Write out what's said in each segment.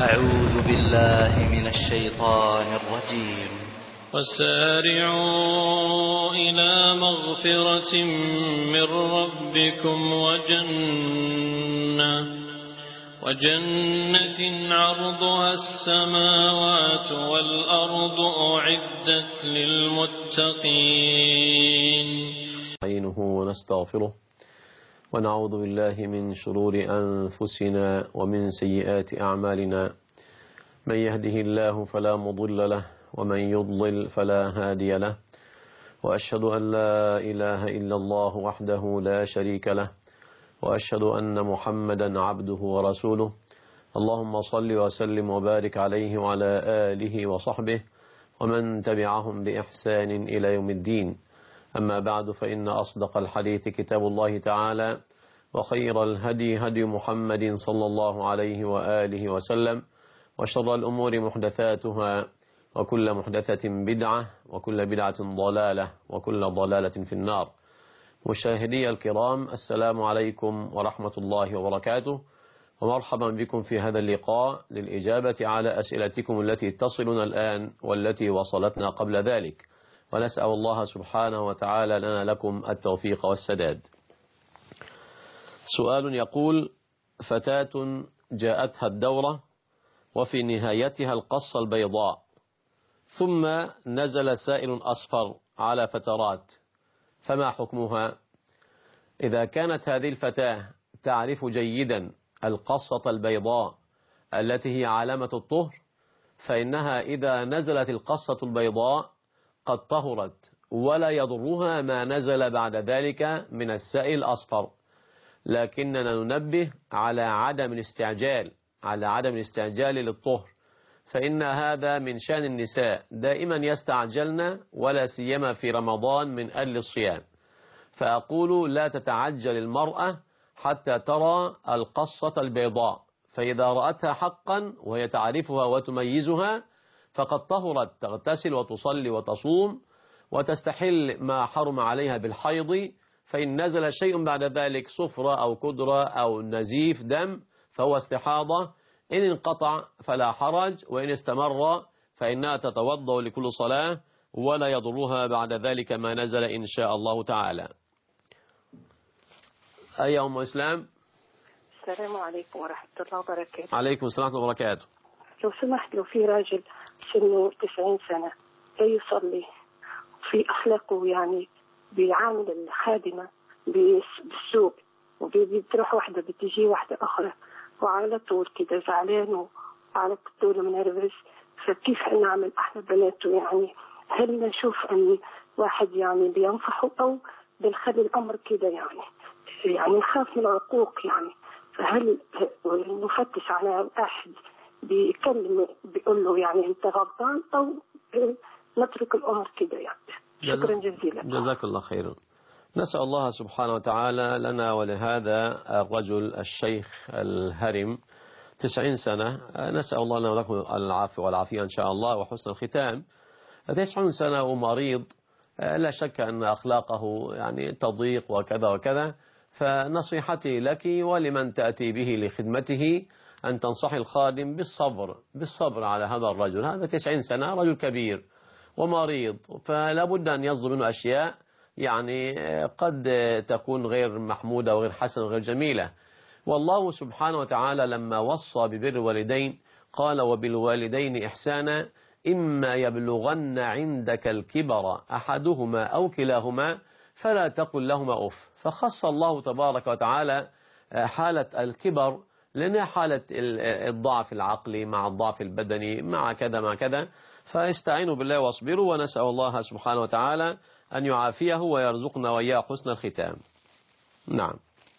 أعوذ بالله من الشيطان الرجيم. وسارعوا إلى مغفرة من ربكم وجنة عرضها السماوات والأرض أعدت للمتقين. نستعينه ونستغفره ونعوذ بالله من شرور أنفسنا ومن سيئات أعمالنا. من يهده الله فلا مضل له ومن يضلل فلا هادي له، وأشهد أن لا إله إلا الله وحده لا شريك له، وأشهد أن محمدا عبده ورسوله. اللهم صل وسلم وبارك عليه وعلى آله وصحبه ومن تبعهم بإحسان إلى يوم الدين. أما بعد، فإن أصدق الحديث كتاب الله تعالى، وخير الهدي هدي محمد صلى الله عليه وآله وسلم، وشر الأمور محدثاتها، وكل محدثة بدعة، وكل بدعة ضلالة، وكل ضلالة في النار. مشاهدي الكرام، السلام عليكم ورحمة الله وبركاته، ومرحبا بكم في هذا اللقاء للإجابة على أسئلتكم التي تصلنا الآن والتي وصلتنا قبل ذلك، ونسأل الله سبحانه وتعالى لنا لكم التوفيق والسداد. سؤال يقول: فتاة جاءتها الدورة وفي نهايتها القصة البيضاء، ثم نزل سائل أصفر على فترات، فما حكمها؟ إذا كانت هذه الفتاة تعرف جيدا القصة البيضاء التي هي علامة الطهر، فإنها إذا نزلت القصة البيضاء قد طهرت، ولا يضرها ما نزل بعد ذلك من السائل الأصفر. لكننا ننبه على عدم الاستعجال للطهر، فإن هذا من شأن النساء، دائما يستعجلن، ولا سيما في رمضان من أجل الصيام. فأقول: لا تتعجل المرأة حتى ترى القصة البيضاء، فإذا رأتها حقا وهي تعرفها وتميزها فقد طهرت، تغتسل وتصلي وتصوم وتستحل ما حرم عليها بالحيض. فإن نزل شيء بعد ذلك، صفرة أو كدرة أو نزيف دم، فهو استحاضة. إن انقطع فلا حرج، وإن استمر فإنها تتوضأ لكل صلاة، ولا يضرها بعد ذلك ما نزل إن شاء الله تعالى. أي أم إسلام؟ السلام عليكم ورحمة الله وبركاته. عليكم السلام ورحمة الله وبركاته. لو سمحت، لو في راجل سنه 90 سنة لا يصلي، في أخلاقه يعني بيعامل الخادمة بالسوء، وبتروح واحدة بتجي واحدة أخرى، وعلى طول كده زعلان وعلى طول منرفز، فكيف نعمل احنا بناته؟ يعني هل نشوف أن واحد يعني بينصحه، أو بنخلي الأمر كده يعني نخاف من العقوق؟ يعني فهل نفتش على أحد بيكلم بيقول له يعني أنت غلطان، أو نترك الأمر كده يعني؟ شكرا جزيلا. جزاك الله خيرا. نسأل الله سبحانه وتعالى لنا ولهذا الرجل الشيخ الهرم 90 سنة، نسأل الله لنا ولكم العافية والعافية إن شاء الله وحسن الختام. 90 سنة ومريض، لا شك أن أخلاقه يعني تضيق وكذا وكذا. فنصيحتي لك ولمن تأتي به لخدمته أن تنصحي الخادم بالصبر على هذا الرجل. هذا 90 سنة، رجل كبير ومريض، فلا بد أن يصدر منه أشياء يعني قد تكون غير محمودة وغير حسنة وغير جميلة. والله سبحانه وتعالى لما وصى ببر الوالدين قال: وبالوالدين إحسانا إما يبلغن عندك الكبر أحدهما أو كلاهما فلا تقل لهما أف. فخص الله تبارك وتعالى حالة الكبر، لأنها حالة الضعف العقلي مع الضعف البدني مع كذا مع كذا. فاستعينوا بالله واصبروا، ونسأل الله سبحانه وتعالى أن يعافيه ويرزقنا وإياه حسن الختام. نعم.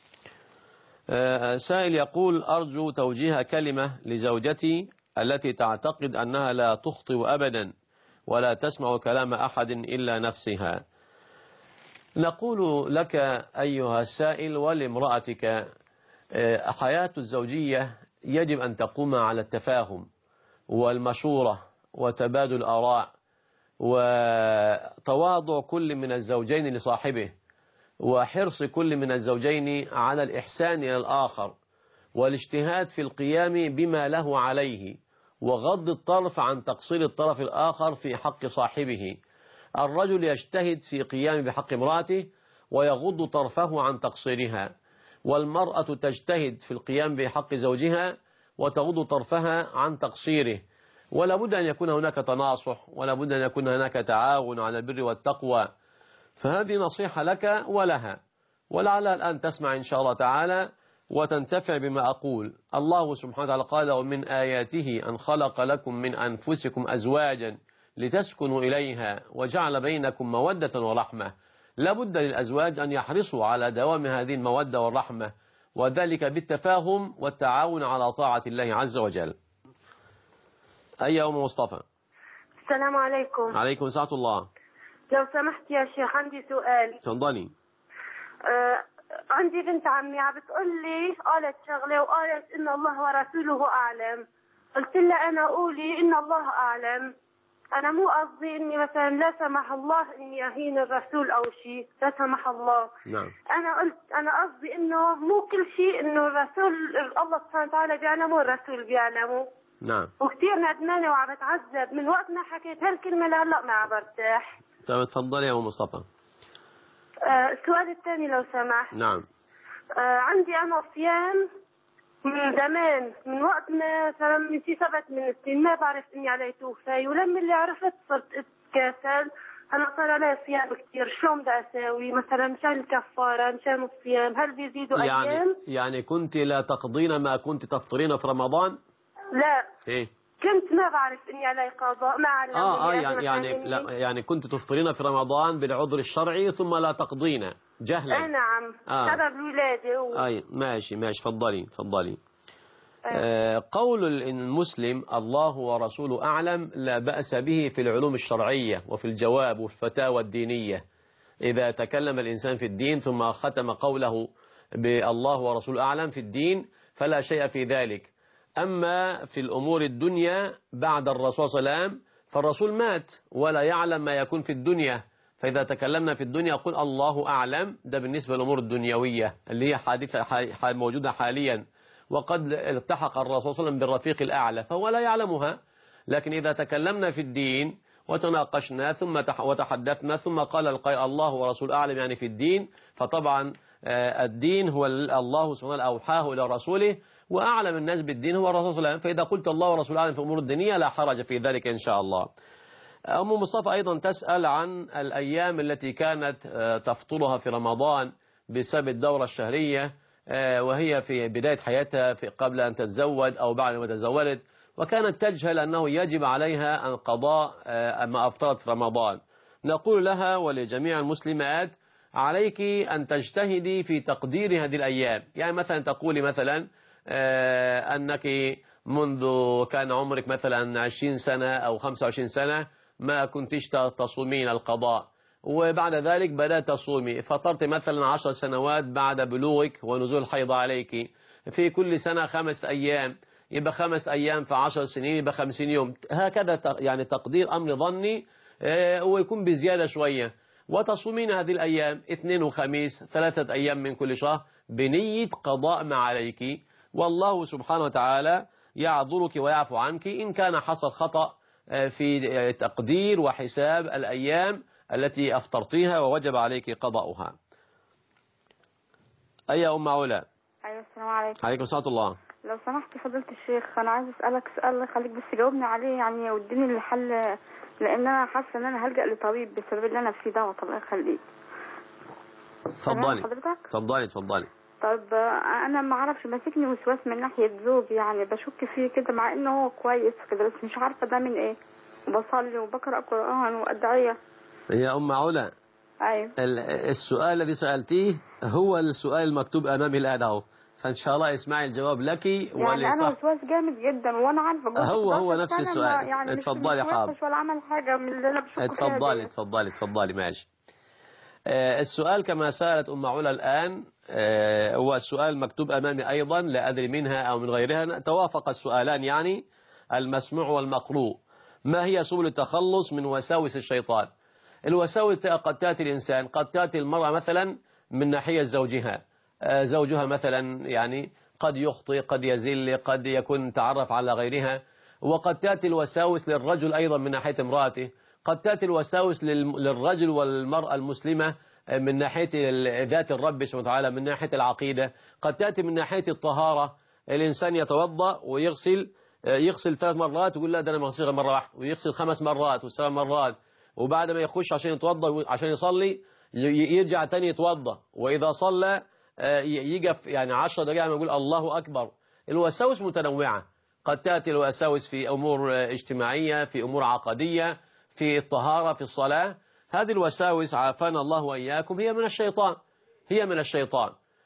سائل يقول: أرجو توجيه كلمة لزوجتي التي تعتقد أنها لا تخطئ أبدا ولا تسمع كلام أحد إلا نفسها. نقول لك أيها السائل ولامرأتك: حياة الزوجية يجب أن تقوم على التفاهم والمشورة وتبادل الآراء وتواضع كل من الزوجين لصاحبه، وحرص كل من الزوجين على الإحسان إلى الآخر، والاجتهاد في القيام بما له عليه، وغض الطرف عن تقصير الطرف الآخر في حق صاحبه. الرجل يجتهد في قيام بحق امرأته ويغض طرفه عن تقصيرها، والمرأة تجتهد في القيام بحق زوجها وتغض طرفها عن تقصيره. ولا بد أن يكون هناك تناصح، ولا بد أن يكون هناك تعاون على البر والتقوى. فهذه نصيحة لك ولها، ولعل الآن تسمع إن شاء الله تعالى وتنتفع بما أقول. الله سبحانه وتعالى قال: ومن آياته أن خلق لكم من أنفسكم أزواجا لتسكنوا إليها وجعل بينكم مودة ورحمة. لابد للأزواج أن يحرصوا على دوام هذه المودة والرحمة، وذلك بالتفاهم والتعاون على طاعة الله عز وجل. أي أم مصطفى؟ السلام عليكم. عليكم السلام الله. لو سمحت يا شيخ عندي سؤال. تفضلي. عندي بنت عمي عم بتقول لي قالت شغله وقالت ان الله ورسوله اعلم. قلت لها انا قولي ان الله اعلم، انا مو قصدي اني مثلا لا سمح الله اني اهين الرسول او شيء، لا سمح الله. نعم. انا قلت انا قصدي انه مو كل شيء انه الرسول الله سبحانه وتعالى بيعلمه والرسول بيعلمه. نعم. وكثير ندمانه وعم بتعذب من وقت ما حكيت هالكلمه لهلا ما عم برتاح. طيب تفضلي يا ام مصطفى. السؤال الثاني لو سمحت. نعم. عندي انا صيام من زمان، من وقت ما مثلا من 7 سنين ما بعرف اني علي توفي، ولما اللي عرفت صرت اتكاسل. هلا صار علي صيام كثير، شلون بدي اساوي؟ مثلا مشان الكفاره، مشان الصيام، هل بيزيدوا ايام؟ يعني كنت لا تقضين ما كنت تفطرين في رمضان؟ لا. ايه؟ كنت ما بعرف اني علي قضاء، ما علموني. يعني كنت تفطرين في رمضان بالعذر الشرعي ثم لا تقضين جهلا. نعم. سبب الولادة ماشي فضلي. قول المسلم الله ورسوله أعلم لا بأس به في العلوم الشرعية وفي الجواب والفتاوى الدينية. إذا تكلم الإنسان في الدين ثم ختم قوله بالله ورسوله أعلم في الدين فلا شيء في ذلك. أما في الأمور الدنيا بعد الرسول صلى الله عليه وسلم فالرسول مات ولا يعلم ما يكون في الدنيا، فإذا تكلمنا في الدنيا يقول الله أعلم. ده بالنسبة للأمور الدنيوية اللي هي حادثة موجودة حاليا، وقد التحق الرسول صلى الله عليه وسلم بالرفيق الأعلى فهو لا يعلمها. لكن إذا تكلمنا في الدين وتناقشنا ثم وتحدثنا ثم قال الله ورسول أعلم يعني في الدين، فطبعا الدين هو الله سبحانه وتعالى أوحاه إلى رسوله، وأعلم الناس بالدين هو الرسول صلى الله عليه وسلم. فإذا قلت الله ورسول أعلم في أمور الدنيا لا حرج في ذلك إن شاء الله. أم مصطفى أيضا تسأل عن الأيام التي كانت تفطرها في رمضان بسبب الدورة الشهرية، وهي في بداية حياتها قبل أن تتزوج أو بعد ما تزوجت، وكانت تجهل أنه يجب عليها أن قضاء ما أفطرت في رمضان. نقول لها ولجميع المسلمات عليك أن تجتهدي في تقدير هذه الأيام. يعني مثلا تقولي مثلا أنك منذ كان عمرك مثلا 20 سنة أو 25 سنة ما كنتش تصومين القضاء، وبعد ذلك بدأت تصومي، فطرت مثلا 10 سنوات بعد بلوغك ونزول الحيض عليك، في كل سنة 5 أيام، يبقى 5 أيام في 10 سنين يبقى 50 يوم، هكذا يعني تقدير أمر ظني ويكون بزيادة شوية. وتصومين هذه الأيام 2 وخميس 3 أيام من كل شهر بنية قضاء ما عليك، والله سبحانه وتعالى يعذرك ويعفو عنك إن كان حصل خطأ في تقدير وحساب الأيام التي أفطرتيها ووجب عليك قضاؤها. أي أم علا؟ أيوة السلام عليكم. عليكم السلام الله. لو سمحت فضيلة الشيخ أنا عايز أسألك سؤال خليك بس جاوبني عليه يعني واديني الحل، لأن أنا حاسة إن أنا هلجأ لطبيب بسبب اللي أنا فيه دوت. الله يخليك. اتفضلي. طب أنا ما أعرفش ماسكني وسواس من ناحية زوجي، يعني بشك فيه كده مع إنه هو كويس كده بس مش عارفة ده من إيه. وبصلي وبقرأ قرآن وأدعية. يا أم علا، أيوة السؤال الذي سألتيه هو السؤال المكتوب أمامي الآن أهو، فإن شاء الله اسمعي الجواب لك. يعني أنا وسواس جامد جدا وأنا عارفة هو نفس السؤال. يعني اتفضلي حاضر. ولا عمل حاجة من اللي أنا بشوفه فيها. اتفضلي ماشي. السؤال كما سألت أم علا الآن هو السؤال مكتوب أمامي أيضا، لا أدري منها أو من غيرها، توافق السؤالان يعني المسموع والمقروء. ما هي سبل التخلص من وساوس الشيطان؟ الوساوس قد تأتي الإنسان، قد تأتي المرأة مثلا من ناحية زوجها مثلا يعني قد يخطئ، قد يزل، قد يكون تعرف على غيرها. وقد تأتي الوساوس للرجل أيضا من ناحية امرأته، قد تأتي الوساوس للرجل والمرأة المسلمة من ناحية ذات الرب سبحانه وتعالى، من ناحية العقيدة، قد تأتي من ناحية الطهارة. الإنسان يتوضأ ويغسل 3 مرات ويقول لا ده أنا ما غسلش غير مرة واحدة، ويغسل 5 مرات و7 مرات، وبعد ما يخش عشان يتوضأ عشان يصلي يرجع تاني يتوضأ، وإذا صلى يقف يعني 10 دقائق يقول الله أكبر. الوساوس متنوعة، قد تأتي الوساوس في أمور اجتماعية، في أمور عقدية، في الطهارة، في الصلاة. هذه الوساوس عافانا الله وإياكم هي من الشيطان، هي من الشيطان.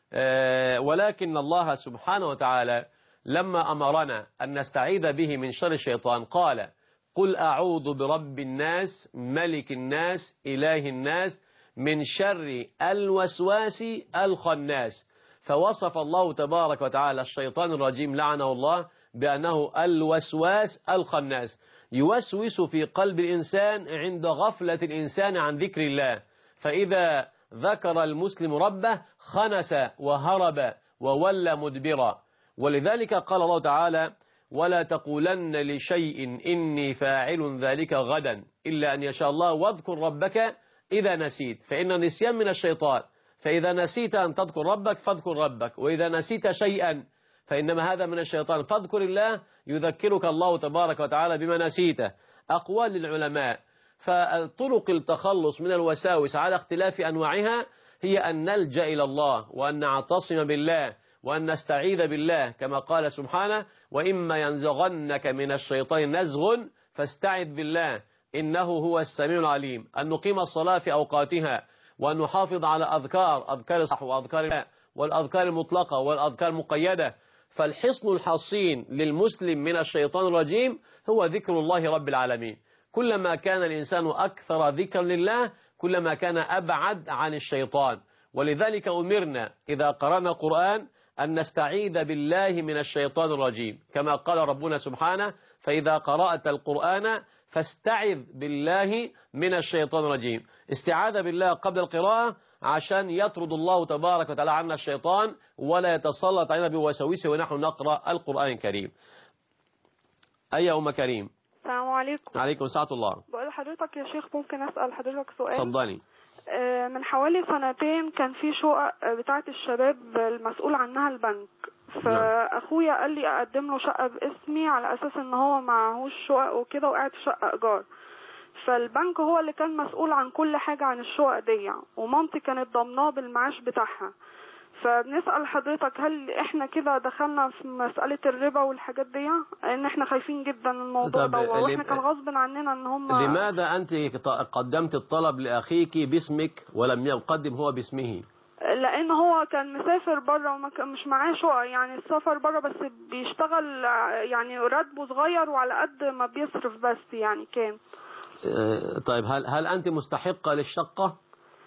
ولكن الله سبحانه وتعالى لما أمرنا أن نستعيذ به من شر الشيطان قال قل أعوذ برب الناس ملك الناس إله الناس من شر الوسواس الخناس. فوصف الله تبارك وتعالى الشيطان الرجيم لعنه الله بأنه الوسواس الخناس، يوسوس في قلب الإنسان عند غفلة الإنسان عن ذكر الله، فإذا ذكر المسلم ربه خنس وهرب وولى مدبرا. ولذلك قال الله تعالى ولا تقولن لشيء إني فاعل ذلك غدا إلا أن يشاء الله واذكر ربك إذا نسيت، فإن النسيان من الشيطان، فإذا نسيت أن تذكر ربك فاذكر ربك، وإذا نسيت شيئا فإنما هذا من الشيطان، فاذكر الله يذكرك الله تبارك وتعالى بما نسيته. أقوال للعلماء. فطرق التخلص من الوساوس على اختلاف أنواعها هي أن نلجأ إلى الله وأن نعتصم بالله وأن نستعيذ بالله، كما قال سبحانه وإما ينزغنك من الشيطان نزغ فاستعذ بالله إنه هو السميع العليم. أن نقيم الصلاة في أوقاتها، وأن نحافظ على أذكار الصح وأذكار الله والأذكار المطلقة والأذكار المقيدة. فالحصن الحصين للمسلم من الشيطان الرجيم هو ذكر الله رب العالمين. كلما كان الإنسان أكثر ذكر لله كلما كان أبعد عن الشيطان. ولذلك أمرنا إذا قرأنا القرآن أن نستعيذ بالله من الشيطان الرجيم، كما قال ربنا سبحانه فإذا قرأت القرآن فاستعذ بالله من الشيطان الرجيم. استعاذ بالله قبل القراءة عشان يطرد الله تبارك وتعالى عنا الشيطان ولا يتسلط علينا بوساوسه ونحن نقرأ القرآن الكريم. أي أم كريم. السلام عليكم. عليكم السلام الله. بقول لحضرتك يا شيخ ممكن أسأل حضرتك سؤال؟ اتفضلي. من حوالي 2 سنين كان في شقق بتاعة الشباب المسؤول عنها البنك، فأخويا قال لي أقدم له شقة باسمي على أساس إن هو معهوش شقق وكده وقاعد في شقة إيجار، فالبنك هو اللي كان مسؤول عن كل حاجة عن الشقق دي، ومامتي كانت ضامناه بالمعاش بتاعها. فبنسأل حضرتك هل احنا كده دخلنا في مسألة الربا والحاجات دي؟ ان احنا خايفين جدا من الموضوع ده، واحنا كان غصب عننا ان هم. لماذا انت قدمت الطلب لأخيك باسمك ولم يقدم هو باسمه؟ لان هو كان مسافر بره ومش معاه شقق، يعني السفر بره بس بيشتغل يعني راتبه صغير وعلى قد ما بيصرف بس يعني كان. طيب هل انت مستحقة للشقة؟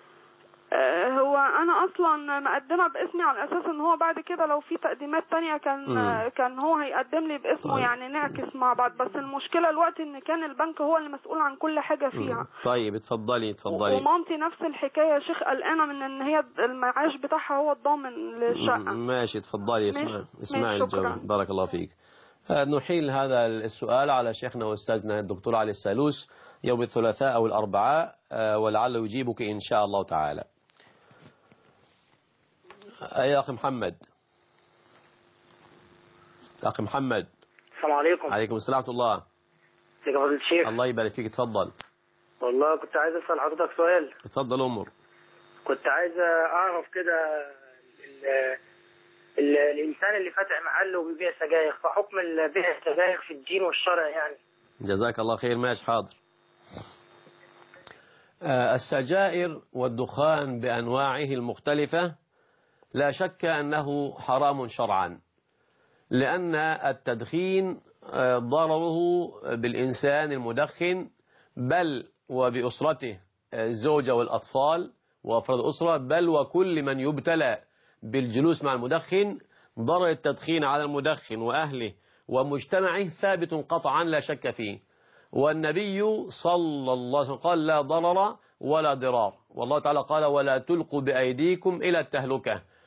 هو انا اصلا مقدمه باسمي على اساس ان هو بعد كده لو في تقديمات تانية كان هو هيقدم لي باسمه. طيب. يعني نعكس مع بعض، بس المشكله الوقت ان كان البنك هو اللي مسؤول عن كل حاجه فيها. طيب اتفضلي. ومامتي نفس الحكايه يا شيخ، قلقانه من ان هي المعاش بتاعها هو الضامن للشقه. ماشي اتفضلي. اسمعي الجواب. بارك الله فيك. نحيل هذا السؤال على شيخنا واستاذنا الدكتور علي السالوس يوم الثلاثاء او الاربعاء، ولعله يجيبك ان شاء الله تعالى. يا أخي محمد. أخي محمد. السلام عليكم. عليكم السلام ورحمة الله. ازيك يا فضيلة الشيخ؟ الله يبارك فيك. اتفضل. والله كنت عايز أسأل حضرتك سؤال. اتفضل أمر. كنت عايز أعرف كده الإنسان اللي فاتح محل وبيبيع سجاير، فحكم بيع السجاير في الدين والشرع يعني. جزاك الله خير. ماشي حاضر. السجائر والدخان بأنواعه المختلفة لا شك أنه حرام شرعا، لأن التدخين ضرره بالإنسان المدخن بل وبأسرته الزوجة والأطفال وأفراد الأسرة، بل وكل من يبتلى بالجلوس مع المدخن. ضرر التدخين على المدخن وأهله ومجتمعه ثابت قطعا لا شك فيه. والنبي صلى الله عليه وسلم قال لا ضرر ولا ضرار، والله تعالى قال ولا تلقوا بأيديكم إلى التهلكة.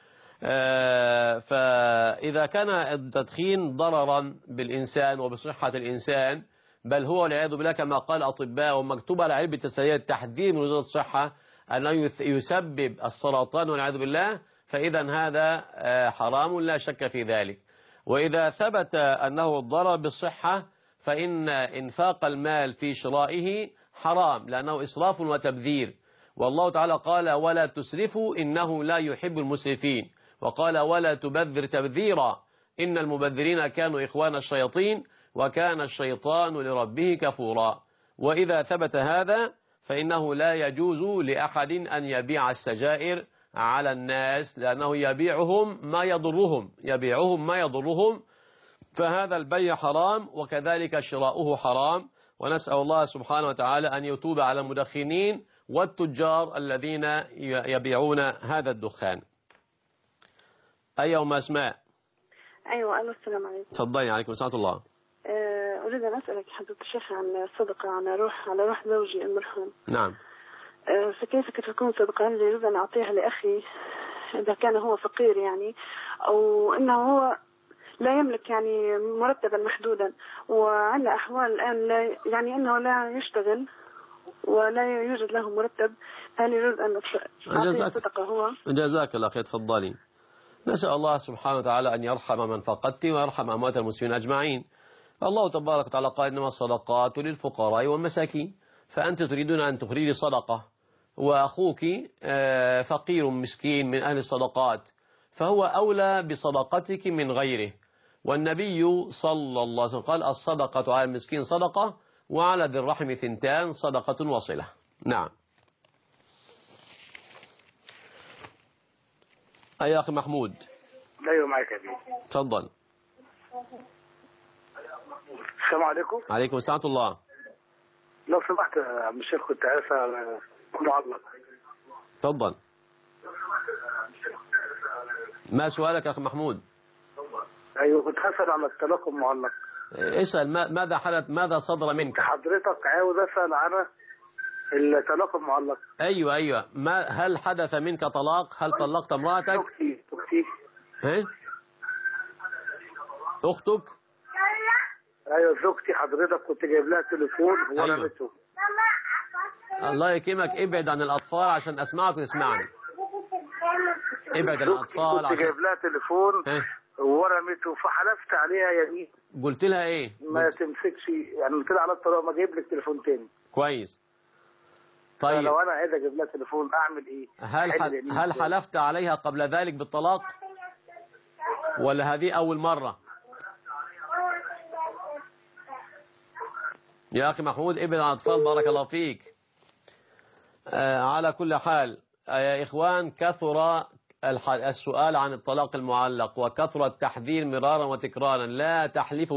فإذا كان التدخين ضررا بالإنسان وبصحة الإنسان، بل هو والعياذ بالله كما قال الأطباء ومكتوب على علبة السجاير تحذير من وزارة الصحة أنه يسبب السرطان والعياذ بالله، فإذا هذا حرام لا شك في ذلك. وإذا ثبت أنه ضرر بالصحة فإن إنفاق المال في شرائه حرام، لأنه إسراف وتبذير. والله تعالى قال ولا تسرفوا إنه لا يحب المسرفين، وقال ولا تبذر تبذيرا إن المبذرين كانوا إخوان الشياطين وكان الشيطان لربه كفورا. وإذا ثبت هذا فإنه لا يجوز لأحد أن يبيع السجائر على الناس، لأنه يبيعهم ما يضرهم، فهذا البيع حرام وكذلك شراؤه حرام. ونسأل الله سبحانه وتعالى أن يتوب على المدخنين والتجار الذين يبيعون هذا الدخان. أيها أم أسماء. أيوة. ألو، السلام عليكم. تفضلي. عليكم السلام الله. أريد أن أسألك حضرة الشيخ عن الصدقة على روح زوجي المرحوم. نعم. فكيف تكون صدقة؟ هل يجوز أن أعطيها لأخي إذا كان هو فقير يعني، أو إنه هو لا يملك يعني مرتبا محدودا، وعلى أحوال الآن لا يعني إنه لا يشتغل ولا يوجد له مرتب، هل يجوز أن أعطيه صدقة هو؟ جزاك الله خير. تفضلي. نسأل الله سبحانه وتعالى أن يرحم من فقدت ويرحم أموات المسلمين أجمعين. الله تبارك وتعالى قال إنما الصدقات للفقراء والمساكين، فأنت تريدون أن تخرجي صدقة وأخوك فقير مسكين من أهل الصدقات، فهو أولى بصدقتك من غيره. والنبي صلى الله عليه وسلم قال الصدقة على المسكين صدقة وعلى ذي الرحم ثنتان صدقة وصلة. نعم. أي أخي محمود. أيوة معك يا بيه. تفضل. السلام عليكم. عليكم السلام الله. لو سمحت يا عم الشيخ كنت عايز معلق. تفضل. ما سؤالك يا أخي محمود؟ أيوة كنت هسأل عن الطلاق المعلق. اسأل. ماذا حدث؟ ماذا صدر منك؟ حضرتك عاوز أسأل عن الطلاق المعلق. أيوة. هل حدث منك طلاق؟ هل طلقت امرأتك؟ أختي. ايه؟ أختك؟ أيوة زوجتي حضرتك كنت جايب لها تليفون ورمته. الله يكرمك ابعد عن الأطفال عشان أسمعك وتسمعني. ابعد عن الأطفال. كنت جايب لها تليفون ورمته، فحلفت عليها يمين. قلت لها ايه؟ ما تمسكش يعني، قلت لها على الطلاق ما جايب لك تليفون تاني. كويس. طيب لو انا عايز اجيب لها تليفون اعمل ايه؟ هل حلفت عليها قبل ذلك بالطلاق ولا هذه اول مرة؟ يا اخي محمود ابعد عن الاطفال بارك الله فيك. على كل حال يا اخوان، كثر السؤال عن الطلاق المعلق وكثر التحذير مرارا وتكرارا. لا تحلفوا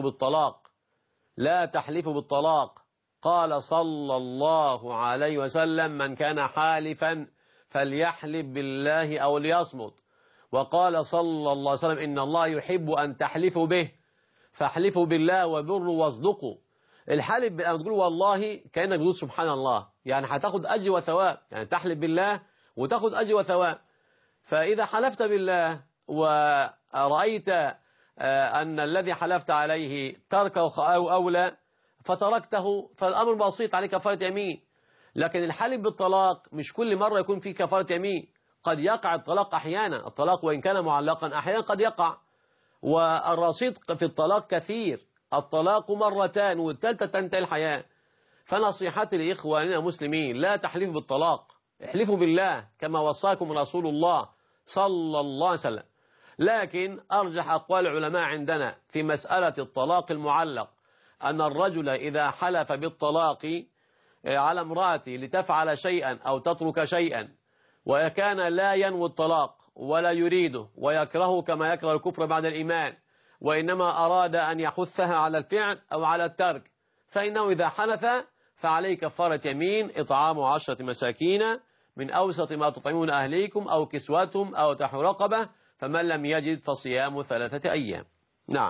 بالطلاق. قال صلى الله عليه وسلم من كان حالفا فليحلف بالله أو ليصمت. وقال صلى الله عليه وسلم إن الله يحب أن تحلفوا به فاحلفوا بالله وبروا واصدقوا. الحلف لما تقول والله كأنك بتقول سبحان الله، يعني هتاخد أجر وثواب، يعني تحلف بالله وتاخد أجر وثواب. فإذا حلفت بالله ورأيت أن الذي حلفت عليه تركه أو أولى فتركته، فالأمر بسيط عليه كفارة يمين. لكن الحلف بالطلاق مش كل مرة يكون فيه كفارة يمين، قد يقع الطلاق أحيانا، الطلاق وإن كان معلقا أحيانا قد يقع، والرصيد في الطلاق كثير، الطلاق مرتان والثالثة تنتهي الحياة. فنصيحتي لإخواننا المسلمين لا تحلفوا بالطلاق، احلفوا بالله كما وصاكم رسول الله صلى الله عليه وسلم. لكن أرجح أقوال العلماء عندنا في مسألة الطلاق المعلق أن الرجل إذا حلف بالطلاق على امرأته لتفعل شيئا أو تترك شيئا وكان لا ينوي الطلاق ولا يريده ويكرهه كما يكره الكفر بعد الإيمان، وإنما أراد أن يحثها على الفعل أو على الترك، فإنه إذا حلف فعليه كفارة يمين إطعام 10 مساكين من أوسط ما تطعمون أهليكم أو كسوتهم أو تحرير رقبة، فمن لم يجد فصيام 3 أيام. نعم.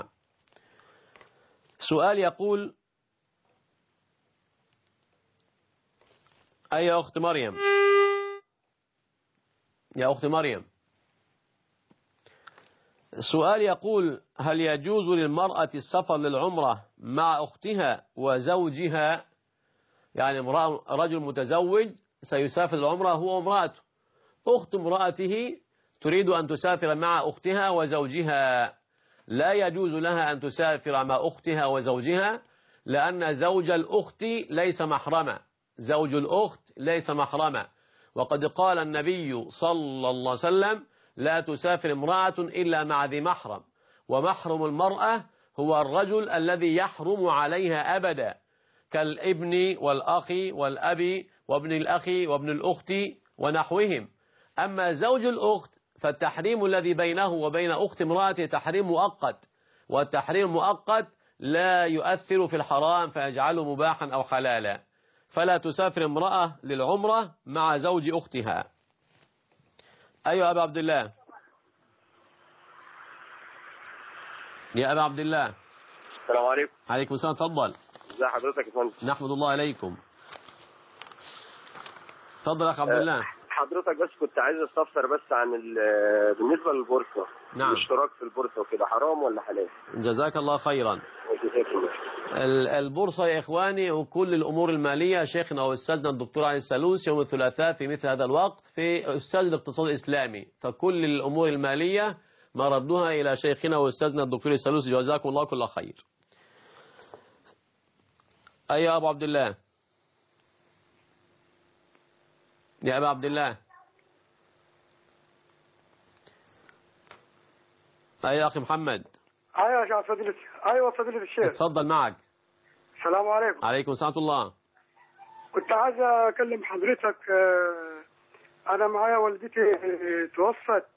سؤال يقول: أي يا أخت مريم، يا أخت مريم، السؤال يقول: هل يجوز للمرأة السفر للعمرة مع أختها وزوجها؟ يعني رجل متزوج سيسافر للعمرة هو وامرأته، أخت امرأته تريد أن تسافر مع أختها وزوجها، لا يجوز لها أن تسافر مع أختها وزوجها، لأن زوج الأخت ليس محرما، زوج الأخت ليس محرما. وقد قال النبي صلى الله عليه وسلم: لا تسافر امرأة إلا مع ذي محرم، ومحرم المرأة هو الرجل الذي يحرم عليها أبدا، كالابن والأخ والأب وابن الأخ وابن الأخت ونحوهم. أما زوج الأخت فالتحريم الذي بينه وبين أخت امرأته تحريم مؤقت، والتحريم مؤقت لا يؤثر في الحرام فيجعله مباحا أو حلالا. فلا تسافر امرأة للعمرة مع زوج أختها. أيها أبا عبد الله، يا أبا عبد الله. السلام عليكم. عليكم السلام، تفضل. ازي حضرتك يا فندم؟ نحمد الله عليكم. تفضل يا أخ عبد الله. حضرتك بس كنت عايز استفسر بس عن بالنسبة للبورصة. نعم. الاشتراك في البورصة وكده حرام ولا حلال؟ جزاك الله خيرا. البورصة يا إخواني وكل الأمور المالية، شيخنا وأستاذنا الدكتور علي السالوس يوم الثلاثاء في مثل هذا الوقت في أستاذ الاقتصاد الإسلامي، فكل الأمور المالية ما ردوها إلى شيخنا وأستاذنا الدكتور السالوس، جزاكم الله كل خير. أي أبو عبد الله، يا أبا عبد الله. أي أخي محمد. ايوه يا فضيلة. ايوه فضيلة الشيخ. اتفضل معك. السلام عليكم. عليكم السلام ورحمة الله. كنت عايز اكلم حضرتك. انا معايا والدتي توفت،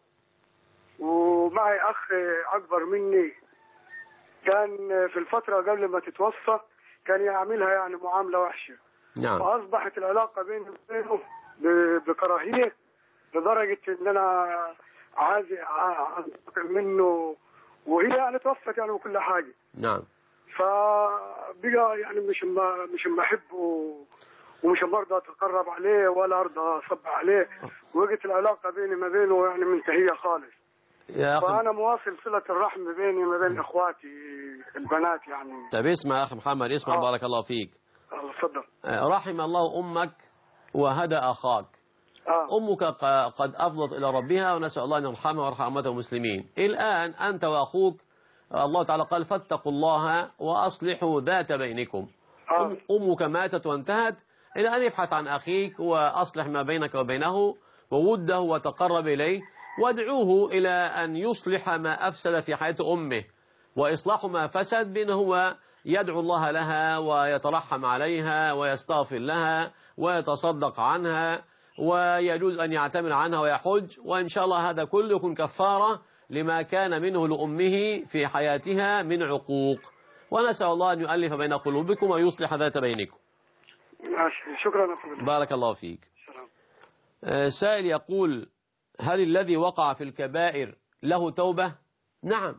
ومعي اخ اكبر مني، كان في الفترة قبل ما تتوفى كان يعملها يعني معاملة وحشة. نعم. واصبحت العلاقة بيني وبينه بكراهية، لدرجة ان انا عايز انتقم منه، وهي يعني توفت يعني وكل حاجة. نعم. فبقى يعني مش بحبه، ومش برضه اتقرب عليه ولا ارضى اصب عليه، وجت العلاقة بيني ما بينه يعني منتهية خالص. يا أخي فأنا مواصل صلة الرحم بيني وما بين إخواتي البنات يعني. طب اسمع يا أخي محمد، اسمع. بارك الله فيك. اتفضل. رحم الله أمك وهدى أخاك. أمك قد أفضت إلى ربها، ونسأل الله أن يرحمها ويرحم أمته المسلمين. الآن أنت وأخوك الله تعالى قال: فاتقوا الله وأصلحوا ذات بينكم. أمك ماتت وانتهت، إلى أن يبحث عن أخيك وأصلح ما بينك وبينه ووده وتقرب إليه، وادعوه إلى أن يصلح ما أفسد في حياة أمه، وإصلاح ما فسد بأنه هو يدعو الله لها ويترحم عليها ويستغفر لها ويتصدق عنها، ويجوز أن يعتمر عنها ويحج، وإن شاء الله هذا كله يكون كفارة لما كان منه لأمه في حياتها من عقوق. ونسأل الله أن يؤلف بين قلوبكم ويصلح ذات بينكم. شكرا. بارك الله فيك. سائل يقول: هل الذي وقع في الكبائر له توبة؟ نعم.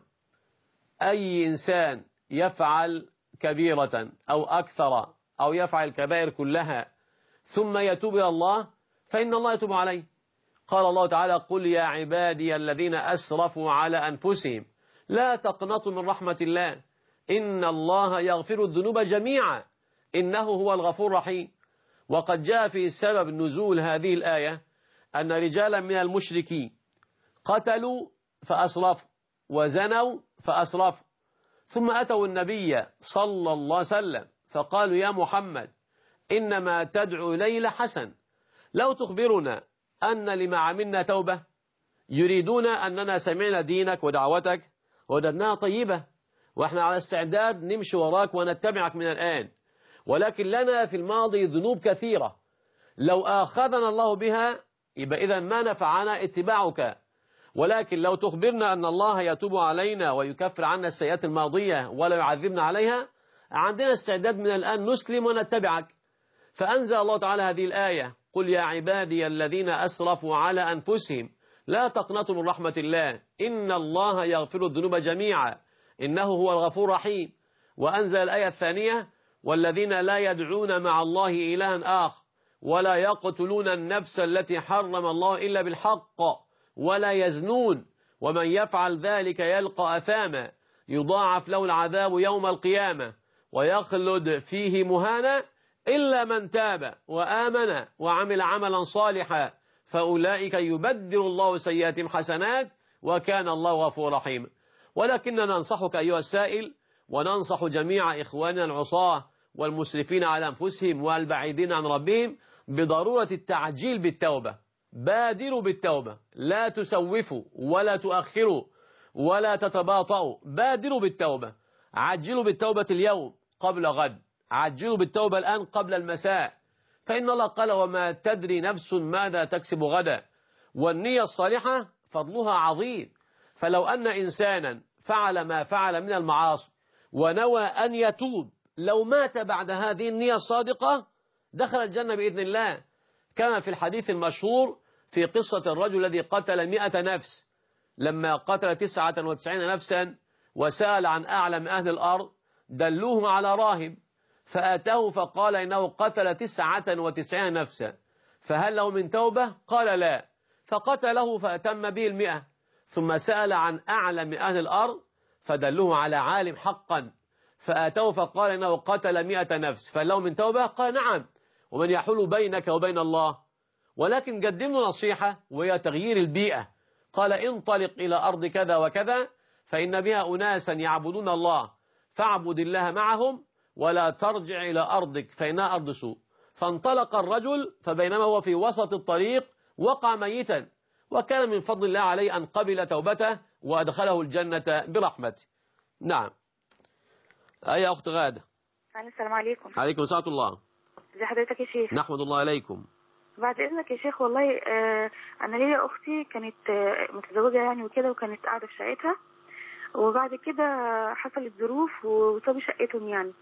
أي إنسان يفعل كبيرة أو أكثر أو يفعل الكبائر كلها ثم يتوب إلى الله فإن الله يتوب عليه. قال الله تعالى: قل يا عبادي الذين أسرفوا على أنفسهم لا تقنطوا من رحمة الله إن الله يغفر الذنوب جميعا إنه هو الغفور الرحيم. وقد جاء في سبب نزول هذه الآية أن رجالا من المشركين قتلوا فأسرفوا وزنوا فأسرفوا، ثم أتوا النبي صلى الله عليه وسلم فقالوا: يا محمد إنما تدعو إليه لحسن، لو تخبرنا أن لما عملنا توبة. يريدون أننا سمعنا دينك ودعوتك ووجدناها طيبة، وإحنا على استعداد نمشي وراك ونتبعك من الآن، ولكن لنا في الماضي ذنوب كثيرة لو آخذنا الله بها يبقى إذا ما نفعنا اتباعك، ولكن لو تخبرنا أن الله يتوب علينا ويكفر عنا السيئات الماضية ولا يعذبنا عليها عندنا استعداد من الآن نسلم ونتبعك. فأنزل الله تعالى هذه الآية: قل يا عبادي الذين أسرفوا على أنفسهم لا تقنطوا من رحمة الله إن الله يغفر الذنوب جميعا إنه هو الغفور الرحيم. وأنزل الآية الثانية: والذين لا يدعون مع الله إلها آخر ولا يقتلون النفس التي حرم الله إلا بالحق ولا يزنون ومن يفعل ذلك يلقى أثاما يضاعف له العذاب يوم القيامة ويخلد فيه مهانا إلا من تاب وآمن وعمل عملا صالحا فأولئك يبدل الله سيئاتهم حسنات وكان الله غفورا رحيما. ولكننا ننصحك أيها السائل وننصح جميع إخواننا العصاة والمسرفين على أنفسهم والبعيدين عن ربهم بضرورة التعجيل بالتوبة. بادروا بالتوبة، لا تسوفوا ولا تؤخروا ولا تتباطؤوا، بادروا بالتوبة، عجلوا بالتوبة اليوم قبل غد، عجلوا بالتوبة الآن قبل المساء، فإن الله قال وما تدري نفس ماذا تكسب غدا. والنية الصالحة فضلها عظيم، فلو أن إنسانا فعل ما فعل من المعاصي ونوى أن يتوب لو مات بعد هذه النية الصادقة دخل الجنة بإذن الله. كما في الحديث المشهور في قصة الرجل الذي قتل 100 نفس، لما قتل 99 نفسا وسأل عن أعلم أهل الأرض دلوه على راهب فأتاه فقال إنه قتل 99 نفسا فهل له من توبة؟ قال لا، فقتله فأتم به 100، ثم سأل عن أعلم أهل الأرض فدلوه على عالم حقا فأتاه فقال إنه قتل 100 نفس فهل له من توبة؟ قال نعم، ومن يحول بينك وبين الله. ولكن قدم له نصيحة وهي تغيير البيئة، قال انطلق إلى أرض كذا وكذا فإن بها أناسا يعبدون الله فاعبد الله معهم ولا ترجع إلى أرضك فإنها أرض سوء. فانطلق الرجل فبينما هو في وسط الطريق وقع ميتا، وكان من فضل الله عليه أن قبل توبته وأدخله الجنة برحمته. نعم. أي أخت غادة. السلام عليكم. عليكم ورحمة الله. ازي حضرتك يا شيخ؟ نحمد الله عليكم. بعد إذنك يا شيخ والله أنا ليا أختي كانت متزوجة يعني وكده، وكانت قاعدة في شقتها، وبعد كده حصلت ظروف وسابوا شقتهم يعني،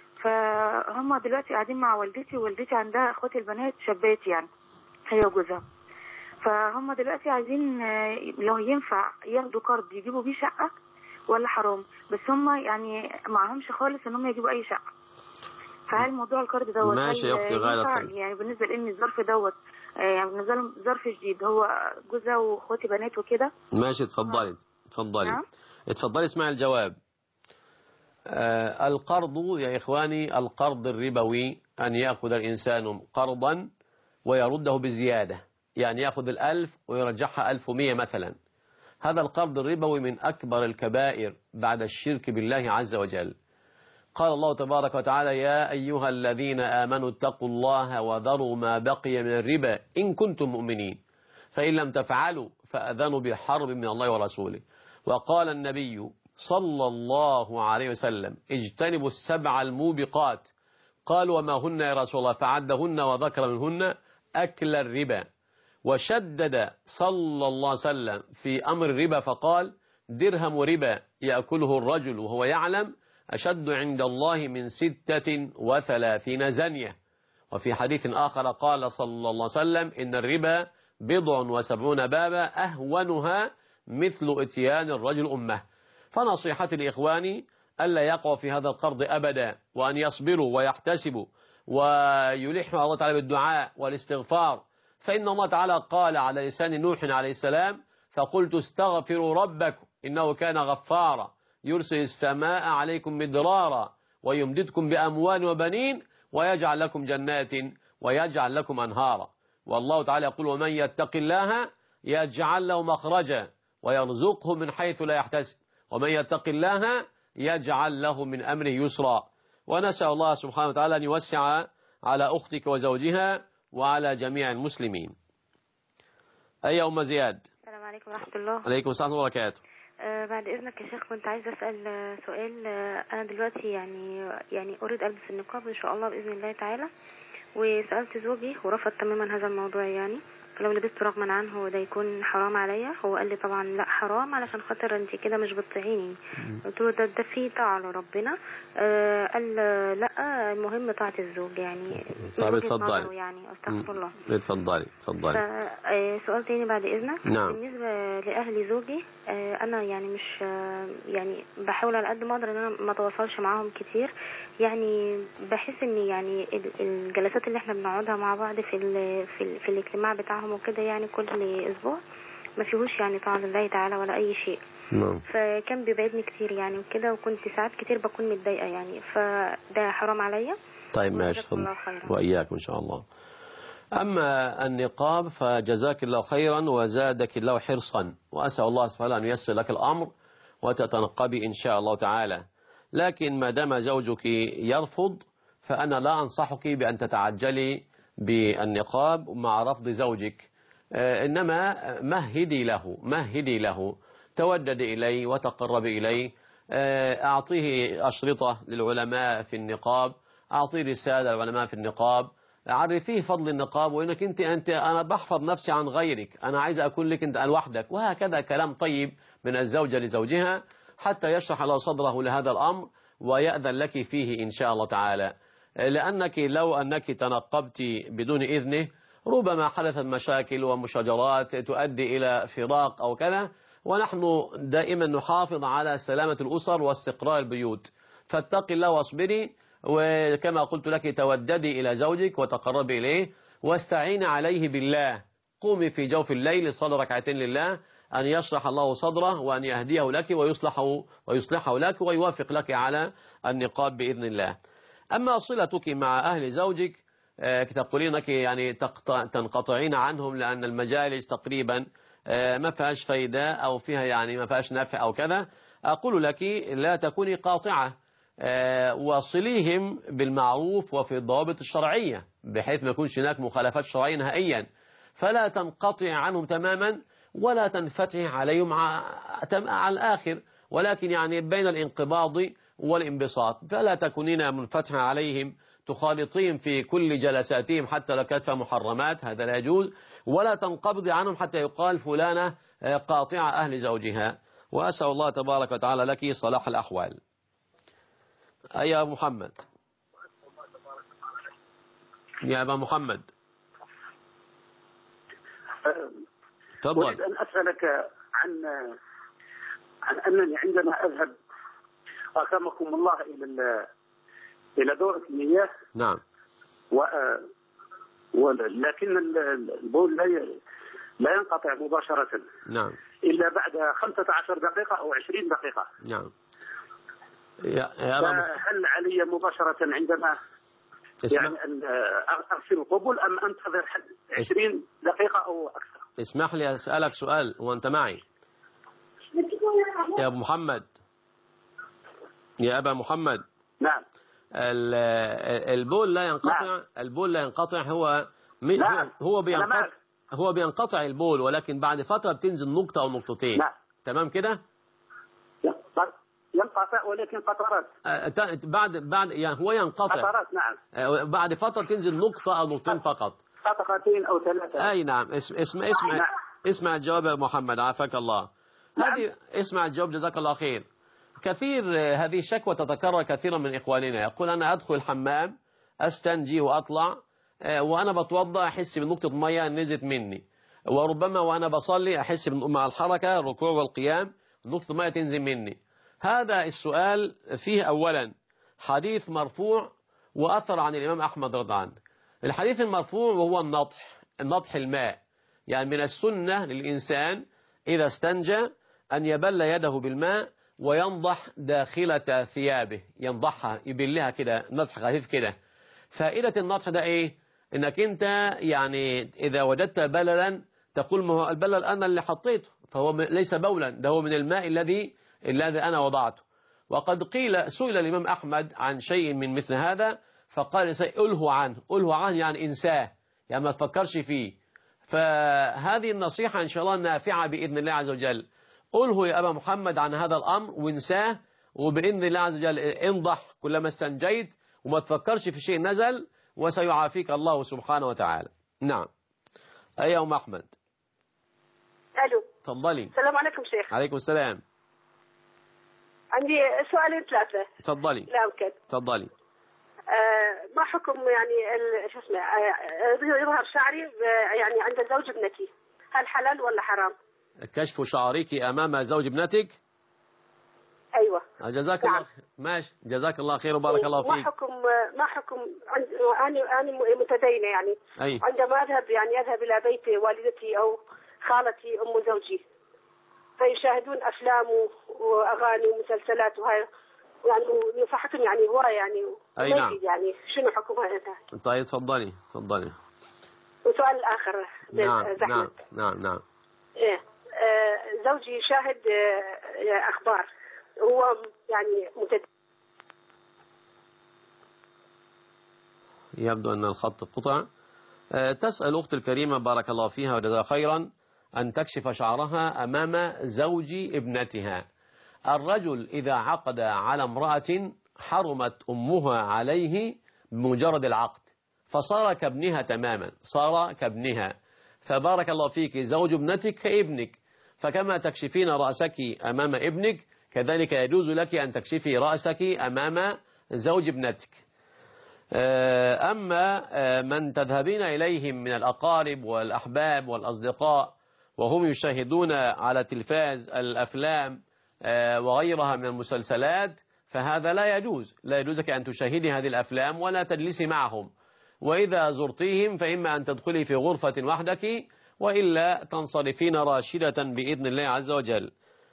فهم دلوقتي قاعدين مع والدتي، ووالدتي عندها اخواتي البنات شابات يعني هي وجوزها، فهم دلوقتي عايزين لو ينفع ياخدوا قرض يجيبوا بيه شقة ولا حرام، بس هم يعني معهمش خالص ان هم يجيبوا اي شقة. فهل موضوع القرض دوت ماشي يا اختي غالة يعني بالنسبة لان الظرف دوت يعني بالنسبة لهم ظرف جديد، هو جوزها واخواتي بنات وكده. ماشي اتفضلي اتفضلي. نعم؟ اتفضلي اسمعي الجواب. القرض يا إخواني، القرض الربوي أن يأخذ الإنسان قرضا ويرده بزيادة، يعني يأخذ 1000 ويرجعها 1100 مثلا. هذا القرض الربوي من أكبر الكبائر بعد الشرك بالله عز وجل. قال الله تبارك وتعالى يا أيها الذين آمنوا اتقوا الله وذروا ما بقي من الربا إن كنتم مؤمنين فإن لم تفعلوا فأذنوا بحرب من الله ورسوله. وقال النبي صلى الله عليه وسلم اجتنبوا 7 الموبقات. قالوا وما هن يا رسول الله؟ فعدهن وذكر منهن أكل الربا. وشدد صلى الله عليه وسلم في أمر الربا فقال درهم ربا يأكله الرجل وهو يعلم أشد عند الله من 36 زنية. وفي حديث آخر قال صلى الله عليه وسلم إن الربا 70 بابا أهونها مثل إتيان الرجل أمه. فنصيحتي لإخواني ألا يقعوا في هذا القرض أبدا، وأن يصبروا ويحتسبوا ويلحوا الله تعالى بالدعاء والاستغفار، فإن الله تعالى قال على لسان نوح عليه السلام فقلت استغفروا ربكم إنه كان غفارا يرسل السماء عليكم مدرارا ويمددكم بأموال وبنين ويجعل لكم جنات ويجعل لكم أنهارا. والله تعالى يقول ومن يتق الله يجعل له مخرجا ويرزقه من حيث لا يحتسب ومن يتق الله يجعل له من أمره يسرا. ونسأل الله سبحانه وتعالى أن يوسع على أختك وزوجها وعلى جميع المسلمين. أي أم زياد. السلام عليكم ورحمة الله. عليكم السلام وبركاته. بعد إذنك يا شيخ كنت عايزة أسأل سؤال. أنا دلوقتي يعني أريد ألبس النقاب إن شاء الله بإذن الله تعالى، وسألت زوجي ورفض تماما هذا الموضوع يعني، فلو لبست رغما عنه ده يكون حرام عليا؟ هو قال لي طبعا لا حرام علشان خاطر انت كده مش بتطيعيني. قلت له ده فيه طاعة لربنا. قال لا المهم طاعة الزوج يعني. طيب اتفضلي. يعني استغفر الله. اتفضلي. سؤال تاني بعد اذنك. نعم. بالنسبة لأهل زوجي انا يعني مش يعني بحاول على قد ما اقدر ان انا ما اتواصلش معاهم كتير، يعني بحس ان يعني الجلسات اللي احنا بنقعدها مع بعض في الاجتماع بتاعهم وكده يعني كل اسبوع ما فيهوش يعني طاعة لله تعالى ولا أي شيء. فكان بيبعدني كتير يعني وكده، وكنت ساعات كتير بكون متضايقة يعني، فده حرام عليا. طيب ماشي، وإياك إن شاء الله. أما النقاب فجزاك الله خيرا وزادك الله حرصا، وأسأل الله سبحانه أن ييسر لك الأمر وتتنقبي إن شاء الله تعالى. لكن ما دام زوجك يرفض فأنا لا أنصحك بأن تتعجلي بالنقاب مع رفض زوجك، إنما مهدي له توددي إليه وتقربي إليه، أعطيه أشرطة للعلماء في النقاب، أعطيه رسالة للعلماء في النقاب، عرفيه فضل النقاب، وإنك أنا بحفظ نفسي عن غيرك، أنا عايز أكون لك أنت لوحدك، وهكذا كلام طيب من الزوجة لزوجها حتى يشرح له صدره لهذا الأمر ويأذن لك فيه إن شاء الله تعالى. لأنك لو أنك تنقبت بدون إذنه ربما حدثت مشاكل ومشاجرات تؤدي إلى فراق أو كذا، ونحن دائما نحافظ على سلامة الأسر واستقرار البيوت. فاتقي الله واصبري، وكما قلت لك توددي إلى زوجك وتقربي إليه واستعين عليه بالله. قومي في جوف الليل صلي ركعتين لله أن يشرح الله صدره وأن يهديه لك ويصلحه لك ويوافق لك على النقاب بإذن الله. أما صلتك مع أهل زوجك تقولينك يعني تنقطعين عنهم لأن المجالس تقريبا ما فيهاش فايدة أو فيها يعني ما فيهاش نفع أو كذا، أقول لك لا تكوني قاطعة، وصليهم بالمعروف وفي الضوابط الشرعية بحيث ما يكونش هناك مخالفات شرعية نهائيا، فلا تنقطع عنهم تماما ولا تنفتح عليهم على الآخر، ولكن يعني بين الانقباض والانبساط، فلا تكونين منفتحة عليهم تخالطين في كل جلساتهم حتى لو كانت محرمات، هذا لا يجوز، ولا تنقبض عنهم حتى يقال فلانة قاطعة أهل زوجها. وأسأل الله تبارك وتعالى لك صلاح الأحوال. يا محمد، يا أبا محمد تفضل. أريد أن أسألك عن أنني عندما أذهب أكرمكم الله إلى دورة المياه. نعم. لكن البول لا ينقطع مباشرة. نعم. إلا بعد 15 دقيقة أو 20 دقيقة. نعم. هل علي مباشرة عندما يعني أن أغسل القبل أم أنتظر 20 دقيقة أو أكثر؟ اسمح لي أسألك سؤال وأنت معي يا أبو محمد، يا أبا محمد. نعم. البول لا ينقطع. نعم. البول لا ينقطع، هو بينقطع البول، ولكن بعد فترة بتنزل نقطة أو نقطتين. نعم. تمام كده؟ ينقطع ولكن قطرات. بعد يعني هو ينقطع قطرات. نعم. بعد فترة تنزل نقطة أو نقطتين فقط. قطرتين أو 3. أي نعم. اسمع الجواب يا محمد عافاك الله. نعم. هذه اسمع الجواب جزاك الله خير. كثير هذه الشكوى تتكرر كثيرا من إخواننا، يقول أنا أدخل الحمام أستنجي وأطلع وأنا بتوضأ أحس بنقطة مية نزلت مني، وربما وأنا بصلي أحس مع الحركة الركوع والقيام نقطة مية تنزل مني. هذا السؤال فيه أولا حديث مرفوع وأثر عن الإمام أحمد رضي الله عنه. الحديث المرفوع وهو النضح الماء، يعني من السنة للإنسان إذا استنجى أن يبل يده بالماء وينضح داخلة ثيابه، ينضحها يبلها كده نضح خفيف كده. فائدة النضح ده إيه؟ إنك أنت يعني إذا وجدت بللا تقول ما هو البلل أنا اللي حطيته، فهو ليس بولا، ده هو من الماء الذي أنا وضعته. وقد سئل الإمام أحمد عن شيء من مثل هذا فقال ألهوا عنه يعني إنساه، يعني ما تفكرش فيه. فهذه النصيحة إن شاء الله نافعة بإذن الله عز وجل. ألهوا يا أبا محمد عن هذا الأمر وانساه، وبإذن الله عز وجل انضح كلما استنجيت وما تفكرش في شيء نزل، وسيعافيك الله سبحانه وتعالى. نعم. أي أم أحمد. ألو. تفضلي. السلام عليكم شيخ. عليكم السلام. عندي سؤالين 3. تفضلي. لا وكد. تفضلي. ما حكم يعني شو اسمه يظهر شعري يعني عند زوج ابنتي، هل حلال ولا حرام؟ كشف شعرك أمام زوج ابنتك؟ أيوة. جزاك الله ماشي، جزاك الله خير وبارك الله فيك. ما حكم أنا متدينة يعني. أي. عندما أذهب إلى بيت والدتي أو خالتي أم زوجي، فيشاهدون أفلام وأغاني ومسلسلات وهاي، يعني نصحكم يعني هواية يعني. أي نعم. يعني شنو حكمها أنت؟ طيب تفضلي. والسؤال الآخر. نعم. إيه زوجي يشاهد أخبار، هو يعني يبدو أن الخط قطع. تسأل أخت الكريمة بارك الله فيها وجزاها خيرا أن تكشف شعرها أمام زوج ابنتها. الرجل إذا عقد على امرأة حرمت أمها عليه بمجرد العقد، فصار كابنها تماما، صار كابنها. فبارك الله فيك زوج ابنتك كابنك، فكما تكشفين رأسك أمام ابنك كذلك يجوز لك أن تكشفي رأسك أمام زوج ابنتك. أما من تذهبين إليهم من الأقارب والأحباب والأصدقاء وهم يشاهدون على تلفاز الأفلام وغيرها من المسلسلات، فهذا لا يجوز لك أن تشاهدي هذه الأفلام ولا تجلسي معهم. وإذا زرتيهم فإما أن تدخلي في غرفة وحدك وإلا تنصرفين راشدة بإذن الله عز وجل.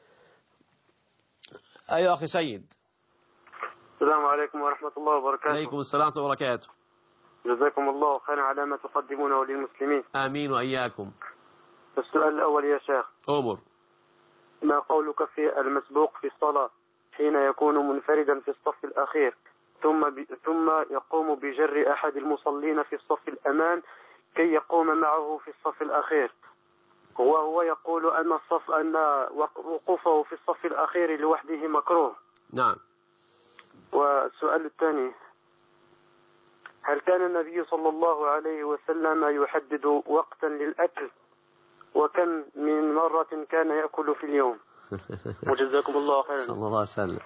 أيها أخي سيد. السلام عليكم ورحمة الله وبركاته. عليكم السلام ورحمة الله وبركاته. جزاكم الله خيرا على ما تقدمونه للمسلمين. آمين وإياكم. السؤال الأول يا شيخ. أمر. ما قولك في المسبوق في الصلاة حين يكون منفردا في الصف الأخير ثم يقوم بجر أحد المصلين في الصف الأمام كي يقوم معه في الصف الأخير، وهو يقول أن وقوفه في الصف الأخير لوحده مكروه. نعم. والسؤال الثاني، هل كان النبي صلى الله عليه وسلم يحدد وقتا للأكل، وكم من مرة كان يأكل في اليوم؟ وجزاكم الله خيرا. صلى الله عليه وسلم.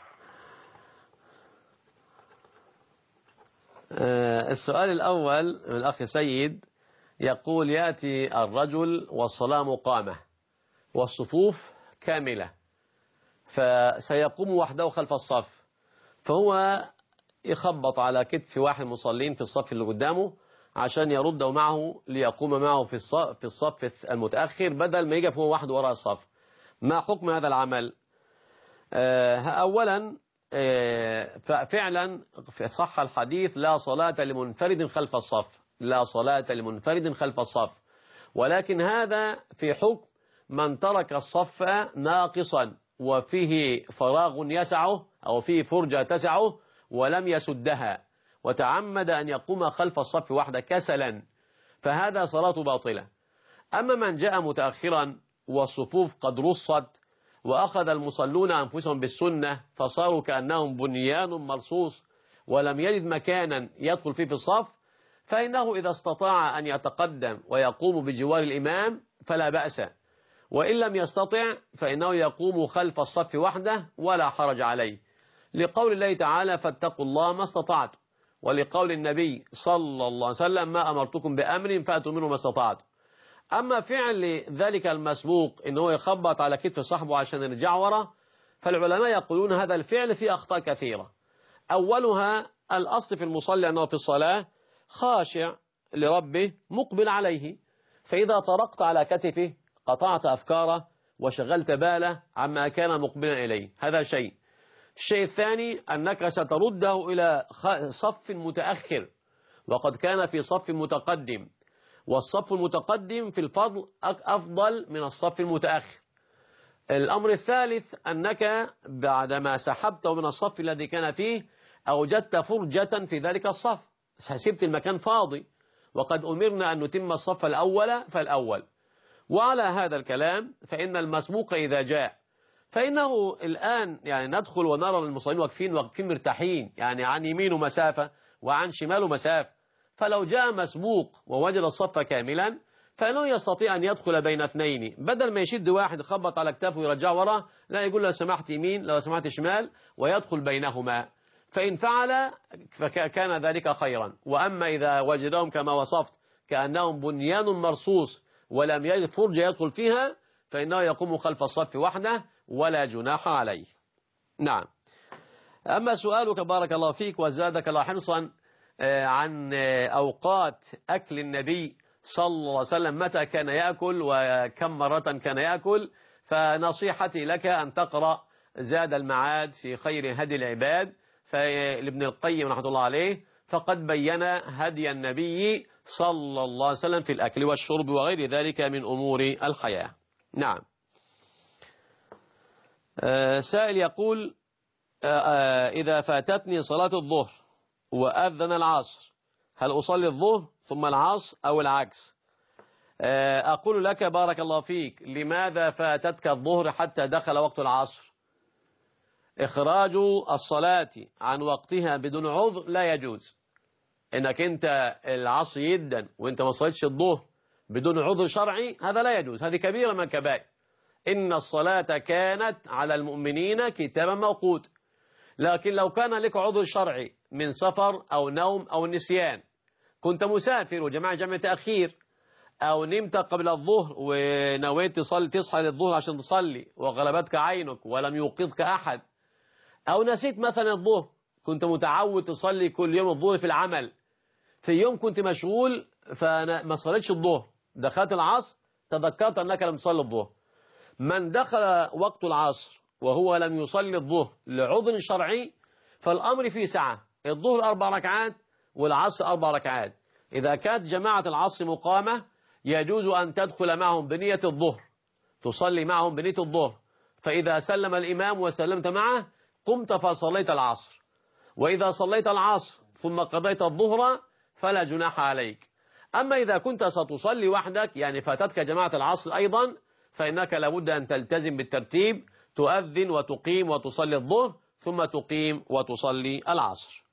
السؤال الأول من الأخ سيد يقول يأتي الرجل والصلاة مقامة والصفوف كاملة، فسيقوم وحده خلف الصف، فهو يخبط على كتف واحد مصلين في الصف اللي قدامه عشان يرده معه ليقوم معه في الصف المتأخر بدل ما يقف هو وحده وراء الصف. ما حكم هذا العمل؟ أولا فعلا صح الحديث لا صلاة لمنفرد خلف الصف، لا صلاة لمنفرد خلف الصف، ولكن هذا في حكم من ترك الصف ناقصا وفيه فراغ يسعه أو فيه فرجة تسعه ولم يسدها وتعمد أن يقوم خلف الصف وحده كسلا، فهذا صلاة باطلة. أما من جاء متأخرا والصفوف قد رصت وأخذ المصلون أنفسهم بالسنة فصاروا كأنهم بنيان مرصوص ولم يجد مكانا يدخل فيه في الصف، فإنه إذا استطاع أن يتقدم ويقوم بجوار الإمام فلا بأس، وإن لم يستطع فإنه يقوم خلف الصف وحده ولا حرج عليه، لقول الله تعالى فاتقوا الله ما استطعتم، ولقول النبي صلى الله عليه وسلم ما أمرتكم بأمر فأتوا منه ما استطعتم. أما فعل ذلك المسبوق إنه يخبط على كتف صاحبه عشان يرجع ورا، فالعلماء يقولون هذا الفعل فيه أخطاء كثيرة. أولها الأصل في المصلي أنه في الصلاة خاشع لربه مقبل عليه، فإذا طرقت على كتفه قطعت أفكاره وشغلت باله عما كان مقبلا إليه، هذا شيء. الشيء الثاني أنك سترده إلى صف متأخر وقد كان في صف متقدم، والصف المتقدم في الفضل أفضل من الصف المتأخر. الأمر الثالث أنك بعدما سحبته من الصف الذي كان فيه أوجدت فرجة في ذلك الصف، سحبت المكان فاضي، وقد أمرنا أن نتم الصف الأول فالأول. وعلى هذا الكلام فإن المسبوق إذا جاء فإنه الآن يعني ندخل ونرى المصلين واقفين مرتاحين، يعني عن يمينه مسافة وعن شماله مسافة، فلو جاء مسبوق ووجد الصف كاملا فإنه يستطيع أن يدخل بين اثنين، بدل ما يشد واحد يخبط على كتافه ويرجع وراه، لا يقول لو سمحت يمين لو سمحت شمال ويدخل بينهما، فإن فعل فكان ذلك خيرا. وأما إذا وجدهم كما وصفت كأنهم بنيان مرصوص ولم يجد فرجة يدخل فيها فإنه يقوم خلف الصف وحده ولا جناح عليه. نعم. أما سؤالك بارك الله فيك وزادك الله حرصا عن أوقات أكل النبي صلى الله عليه وسلم متى كان يأكل وكم مرة كان يأكل. فنصيحتي لك أن تقرأ زاد المعاد في خير هدي العباد لابن القيم رحمه الله عليه، فقد بين هدي النبي صلى الله عليه وسلم في الأكل والشرب وغير ذلك من أمور الحياة. نعم. سائل يقول إذا فاتتني صلاة الظهر وأذن العصر هل أصلي الظهر ثم العصر أو العكس؟ أقول لك بارك الله فيك، لماذا فاتتك الظهر حتى دخل وقت العصر؟ إخراج الصلاة عن وقتها بدون عذر لا يجوز. إنك أنت العصر يدا وأنت ما صليتش الظهر بدون عذر شرعي، هذا لا يجوز، هذه كبيرة من كبائر. إن الصلاة كانت على المؤمنين كتابا موقوتا. لكن لو كان لك عذر شرعي من سفر أو نوم أو نسيان، كنت مسافر وجماعة جمع تأخير، أو نمت قبل الظهر ونويت تصحى للظهر عشان تصلي وغلبتك عينك ولم يوقظك أحد، أو نسيت مثلا الظهر، كنت متعود تصلي كل يوم الظهر في العمل، في يوم كنت مشغول فما صليتش الظهر، دخلت العصر تذكرت أنك لم تصلي الظهر. من دخل وقت العصر وهو لم يصلي الظهر لعذر شرعي فالأمر فيه سعة، الظهر 4 ركعات والعصر 4 ركعات. إذا كانت جماعة العصر مقامة يجوز أن تدخل معهم بنية الظهر، تصلي معهم بنية الظهر، فإذا سلم الإمام وسلمت معه قمت فصليت العصر. وإذا صليت العصر ثم قضيت الظهر فلا جناح عليك. أما إذا كنت ستصلي وحدك يعني فاتتك جماعة العصر أيضا، فإنك لابد أن تلتزم بالترتيب، تؤذن وتقيم وتصلي الظهر ثم تقيم وتصلي العصر.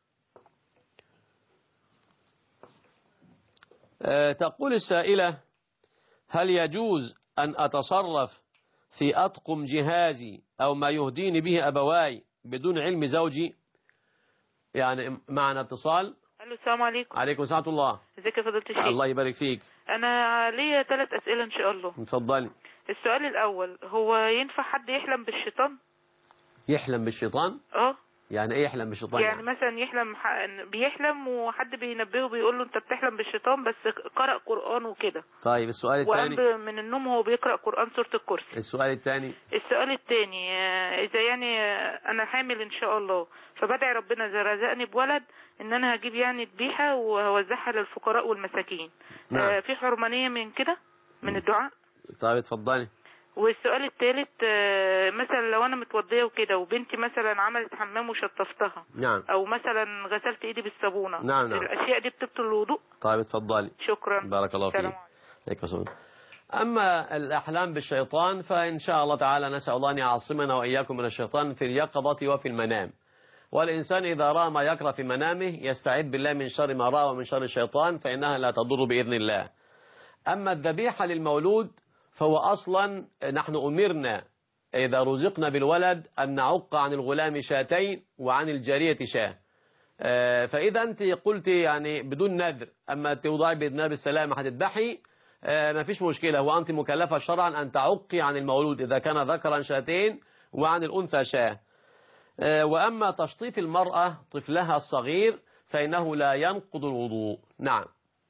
تقول السائلة هل يجوز أن أتصرف في أطقم جهازي أو ما يهديني به أبواي بدون علم زوجي؟ يعني معنا اتصال. الو السلام عليكم. عليكم ورحمة الله. ازيك يا فضيلة الشيخ؟ الله يبارك فيك. انا ليا 3 أسئلة ان شاء الله. اتفضلي. السؤال الاول، هو ينفع حد يحلم بالشيطان؟ يحلم بالشيطان؟ يعني ايه يحلم بالشيطان؟ يعني مثلا بيحلم وحد بينبهه بيقول له انت بتحلم بالشيطان بس قرأ قرآن وكده. طيب السؤال الثاني. وقام من النوم وهو بيقرأ قرآن سورة الكرسي. السؤال الثاني. السؤال الثاني، اذا يعني انا حامل ان شاء الله، فبدعي ربنا اذا رزقني بولد ان انا هجيب يعني ذبيحه وهوزعها للفقراء والمساكين. نعم. في حرمانية من كده من الدعاء؟ طيب اتفضلي. والسؤال الثالث، مثلا لو انا متوضيه وكده وبنتي مثلا عملت حمام وشطفتها، نعم، او مثلا غسلت ايدي بالصابونه، نعم، الاشياء دي بتبطل الوضوء؟ طيب اتفضلي. شكرا. بارك الله فيك. أما الأحلام بالشيطان فإن شاء الله تعالى نسأل الله أن يعصمنا وإياكم من الشيطان في اليقظة وفي المنام. والإنسان إذا رأى ما يكره في منامه يستعيذ بالله من شر ما رأى ومن شر الشيطان فإنها لا تضر بإذن الله. أما الذبيحة للمولود فهو أصلا نحن أمرنا إذا رزقنا بالولد أن نعق عن الغلام شاتين وعن الجارية شاه. فإذا أنت قلت يعني بدون نذر، أما توضعي بإذن الله بالسلامة هتذبحي ما فيش مشكلة، وأنت مكلفة شرعا أن تعقي عن المولود إذا كان ذكرا شاتين وعن الأنثى شاه. وأما تشطيف المرأة طفلها الصغير فإنه لا ينقض الوضوء. نعم.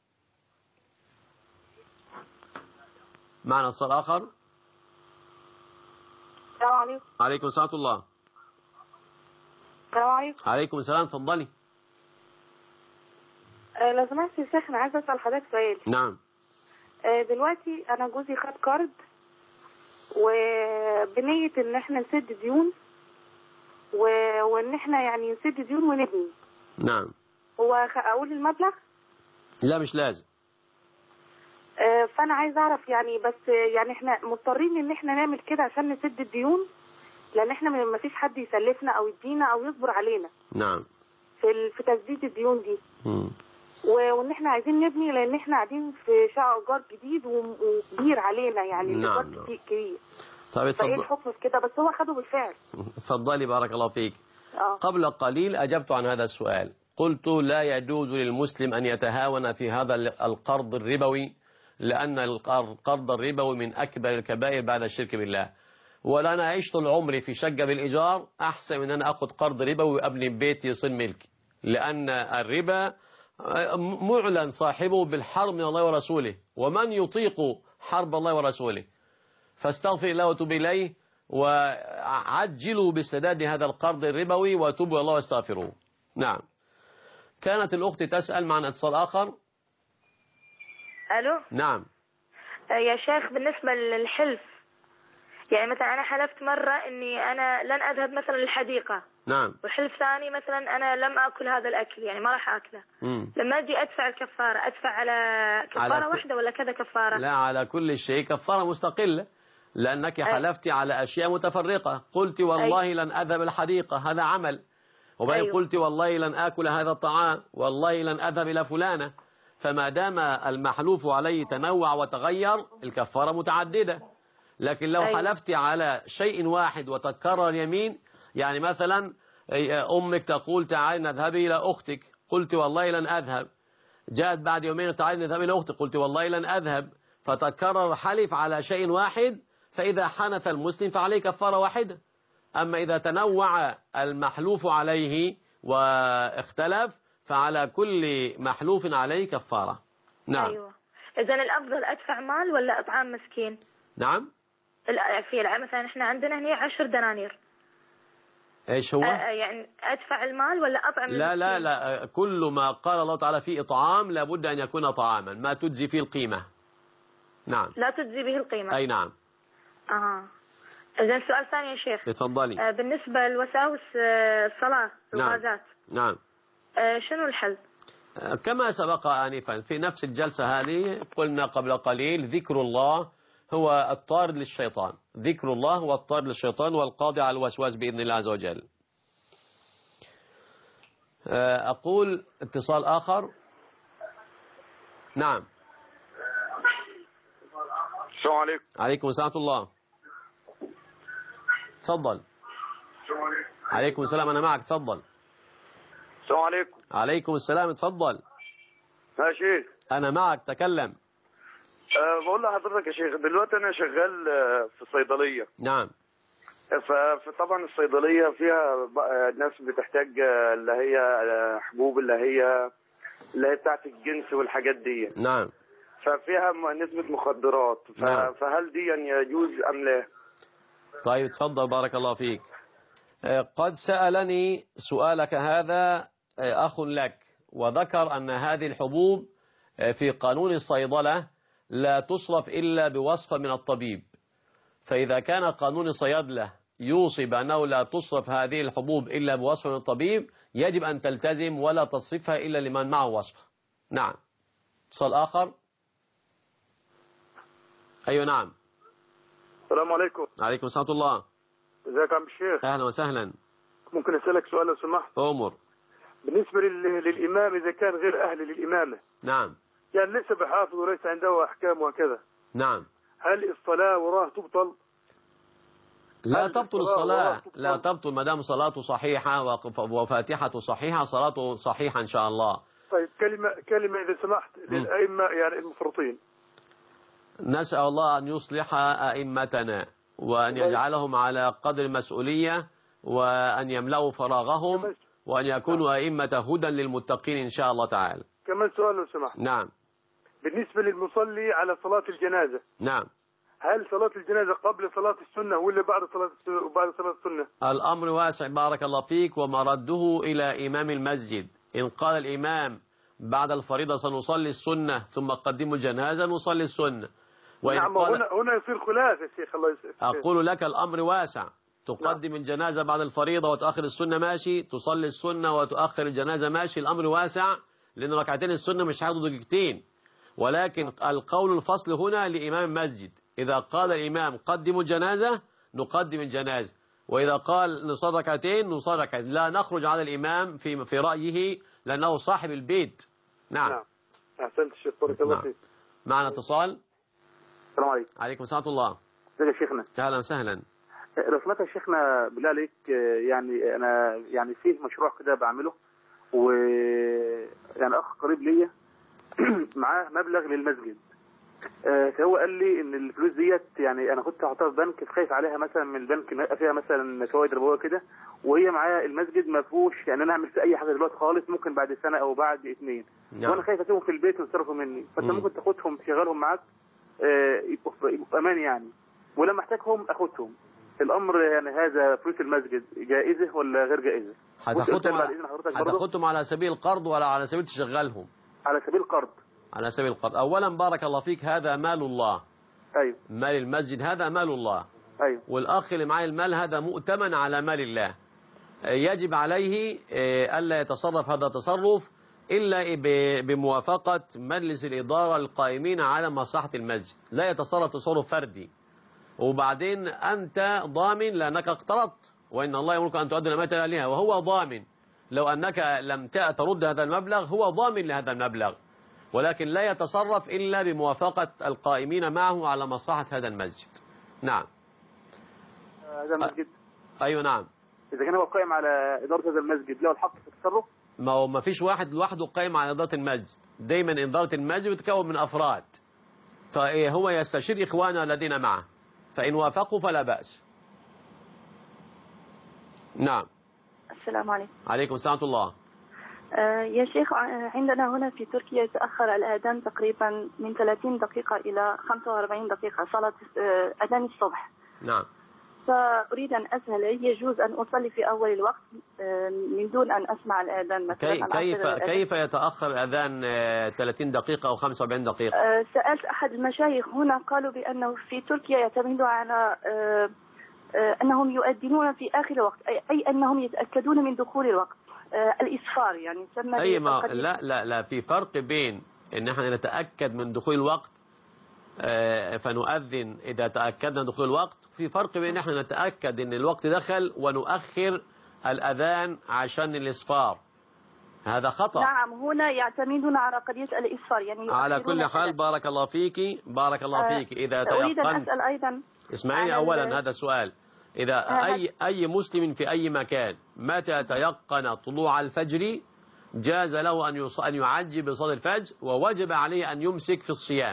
معنا اتصال آخر. السلام عليكم. عليكم السلام ورحمة الله. السلام عليكم. عليكم السلام، اتفضلي. لو سمحت يا شيخ، أنا عايزة أسأل حضرتك سؤال. نعم. دلوقتي أنا جوزي خد كارد وبنية إن إحنا نسد ديون وإن إحنا يعني نسد ديون ونبني. نعم. هو أقول المبلغ؟ لا مش لازم. فأنا عايز أعرف يعني، بس يعني إحنا مضطرين إن إحنا نعمل كده عشان نسد الديون، لأن إحنا ما فيش حد يسلفنا أو يدينا أو يصبر علينا. نعم. في تسديد الديون دي. وإن إحنا عايزين نبني لأن إحنا قاعدين في شقة إيجار جديد وكبير علينا يعني. نعم. كبير. طيب فإيه الحكم في كده؟ بس هو خده بالفعل. اتفضلي بارك الله فيك. قبل قليل أجبت عن هذا السؤال، قلت لا يجوز للمسلم أن يتهاون في هذا القرض الربوي، لأن القرض الربوي من أكبر الكبائر بعد الشرك بالله. ولا أنا عشت العمر في شقة بالإيجار أحسن من أن أخذ قرض ربوي وأبني بيت يصير ملكي، لأن الربا معلن صاحبه بالحرب من الله ورسوله، ومن يطيق حرب الله ورسوله، فاستغفر الله وتوب إليه، وعجلوا بسداد هذا القرض الربوي وتوبوا الله واستغفروه. نعم. كانت الأخت تسأل معنا اتصال آخر. ألو. نعم. يا شيخ، بالنسبة للحلف، يعني مثلا أنا حلفت مرة إني أنا لن أذهب مثلا للحديقة. نعم. وحلف ثاني مثلا أنا لم أكل هذا الأكل، يعني ما راح أكله. لما أجي أدفع الكفارة، أدفع على كفارة واحدة ولا كذا كفارة؟ لا، على كل شيء كفارة مستقلة، لأنك حلفت على أشياء متفرقة. قلت والله لن أذهب الحديقة، هذا عمل. وبعدين قلت والله لن آكل هذا الطعام، والله لن أذهب إلى فلانة. فما دام المحلوف عليه تنوع وتغير، الكفارة متعددة. لكن لو حلفت على شيء واحد وتكرر يمين، يعني مثلا أمك تقول تعالي نذهب إلى أختك، قلت والله لن أذهب. جاءت بعد يومين تعالي نذهب إلى أختك، قلت والله لن أذهب. فتكرر حلف على شيء واحد، فإذا حنث المسلم فعليه كفارة واحدة. أما إذا تنوع المحلوف عليه واختلف، فعلى كل محلوف عليه كفارة. نعم. أيوة. إذن الأفضل أدفع مال ولا أطعام مسكين؟ نعم. في مثلا إحنا عندنا هنا 10 دنانير. إيش هو؟ يعني أدفع المال ولا أطعم لا المسكين؟ لا، كل ما قال الله تعالى فيه إطعام لابد أن يكون طعاما ما تجزي فيه القيمة. نعم. لا تجزي به القيمة. أي نعم. إذن سؤال ثاني يا شيخ. اتفضلي. بالنسبة لوساوس الصلاة الغازات. نعم. شنو الحل؟ كما سبق آنفا في نفس الجلسة هذه قلنا قبل قليل ذكر الله هو الطارد للشيطان. ذكر الله هو الطارد للشيطان والقاضي على الوسواس بإذن الله عز وجل. أقول اتصال آخر. نعم. السلام عليكم. عليكم السلام الله. تفضل. عليكم السلام، أنا معك، تفضل. السلام عليكم. عليكم السلام، تفضل. يا شيخ. أنا معك، تكلم. بقول لحضرتك يا شيخ، دلوقتي أنا شغال في الصيدلية. نعم. فطبعا الصيدلية فيها ناس بتحتاج اللي هي حبوب اللي هي بتاعت الجنس والحاجات دي. نعم. ففيها نسبة مخدرات. نعم. فهل دي يجوز أم لا؟ طيب تفضل، بارك الله فيك. قد سألني سؤالك هذا أخ لك، وذكر أن هذه الحبوب في قانون الصيدلة لا تصرف إلا بوصفة من الطبيب. فإذا كان قانون الصيدلة يوصي بأنه لا تصرف هذه الحبوب إلا بوصفة من الطبيب، يجب أن تلتزم ولا تصرفها إلا لمن معه وصفة. نعم. اتصال آخر. أيوة نعم. السلام عليكم. عليكم السلام الله. ازيك يا عم الشيخ؟ أهلا وسهلا. ممكن أسألك سؤال لو سمحت؟ أمر. بالنسبة للإمام إذا كان غير أهل للإمامة. نعم. يعني ليس بحافظ وليس عنده أحكام وكذا. نعم. هل الصلاة وراه تبطل؟ لا تبطل الصلاة، لا تبطل ما دام صلاته صحيحة وفاتحته صحيحة، صلاته صحيحة إن شاء الله. طيب كلمة إذا سمحت للأئمة يعني المفرطين. نسأل الله أن يصلح أئمتنا وأن يجعلهم على قدر المسؤولية وأن يملأوا فراغهم وأن يكونوا أئمة هدى للمتقين إن شاء الله تعالى. كمان سؤال لو سمحت. نعم. بالنسبة للمصلي على صلاة الجنازة. نعم. هل صلاة الجنازة قبل صلاة السنة ولا بعد صلاة السنة؟ الأمر واسع بارك الله فيك، ومرده إلى إمام المسجد. إن قال الإمام بعد الفريضة سنصلي السنة ثم قدموا الجنازة نصلي السنة. نعم. هنا يصير خلاف يا شيخ. الله يسلمك. أقول لك الأمر واسع. تقدم الجنازة بعد الفريضة وتؤخر السنة ماشي، تصلي السنة وتؤخر الجنازة ماشي، الأمر واسع، لأن ركعتين السنة مش هياخدوا دقيقتين. ولكن القول الفصل هنا لإمام المسجد. إذا قال الإمام قدموا الجنازة نقدم الجنازة، وإذا قال نصلي ركعتين نصلي ركعتين، لا نخرج على الإمام في رأيه لأنه صاحب البيت. نعم. نعم. أحسنت الشيخ، بارك الله فيك. معنا اتصال. السلام عليكم. عليكم السلام الله. ازيك يا شيخنا؟ أهلا وسهلا. لو سمعت يا شيخنا بالله عليك، يعني أنا يعني فيه مشروع كده بعمله، ويعني أخ قريب ليا معاه مبلغ للمسجد، فهو قال لي ان الفلوس ديت يعني انا كنت هحطها في بنك، خايف عليها مثلا من البنك ان فيها مثلا فوائد ربويه كده، وهي معايا المسجد ما فيهوش يعني انا اعمل فيه اي حاجه دلوقتي خالص، ممكن بعد سنه او بعد 2. نعم. وانا خايف اسيبهم في البيت ويصرفوا مني، فانت ممكن تاخدهم تشغلهم معاك يبقوا في امان يعني، ولما احتاجهم اخدهم. الامر يعني هذا فلوس المسجد جائزه ولا غير جائزه؟ هتاخدهم على سبيل القرض ولا على سبيل تشغلهم؟ على سبيل القرض. على سبيل القرض. اولا بارك الله فيك، هذا مال الله. ايوه. مال المسجد هذا مال الله. ايوه. والاخ اللي معاه المال هذا مؤتمن على مال الله، يجب عليه الا يتصرف هذا التصرف الا بموافقه مجلس الاداره القائمين على مصلحه المسجد، لا يتصرف تصرف فردي. وبعدين أنت ضامن لأنك اقترضت، وإن الله يأمرك أن تؤدي الأمانات إلى أهلها، وهو ضامن لو أنك لم ترد هذا المبلغ هو ضامن لهذا المبلغ، ولكن لا يتصرف إلا بموافقة القائمين معه على مصلحة هذا المسجد. نعم. هذا المسجد. أيوة نعم. إذا كان هو قائم على إدارة هذا المسجد له الحق في التصرف؟ ما فيش واحد لوحده قائم على إدارة المسجد، دايما إدارة المسجد بتتكون من أفراد، فهو يستشير إخوانه الذين معه، فإن وافقوا فلا بأس. نعم. السلام عليكم. عليكم السلام ورحمة الله. يا شيخ، عندنا هنا في تركيا يتأخر الأذان تقريبا من 30 دقيقة إلى 45 دقيقة، صلاة أذان الصبح. نعم. فأريد أن أسأل هل يجوز أن أصلي في أول الوقت من دون أن أسمع الأذان مثلا؟ كيف يتأخر الأذان 30 دقيقة أو 45 دقيقة؟ سألت أحد المشايخ هنا قالوا بأنه في تركيا يعتمدون على أنهم يؤذنون في آخر الوقت، أي أنهم يتأكدون من دخول الوقت، الإسفار يعني يسمى. لا في فرق بين إن احنا نتأكد من دخول الوقت فنؤذن إذا تأكدنا دخول الوقت، في فرق بين احنا نتأكد ان الوقت دخل ونؤخر الأذان عشان الإسفار، هذا خطأ. نعم، هنا يعتمدون على قضية الإسفار يعني. على كل حال بارك الله فيك، بارك الله فيك. إذا أريد أن أسأل أيضا، اسمعيني أولا هذا السؤال، إذا أي مسلم في أي مكان متى تيقن طلوع الفجر جاز له أن يعجل بصلاة الفجر، ووجب عليه أن يمسك في الصيام.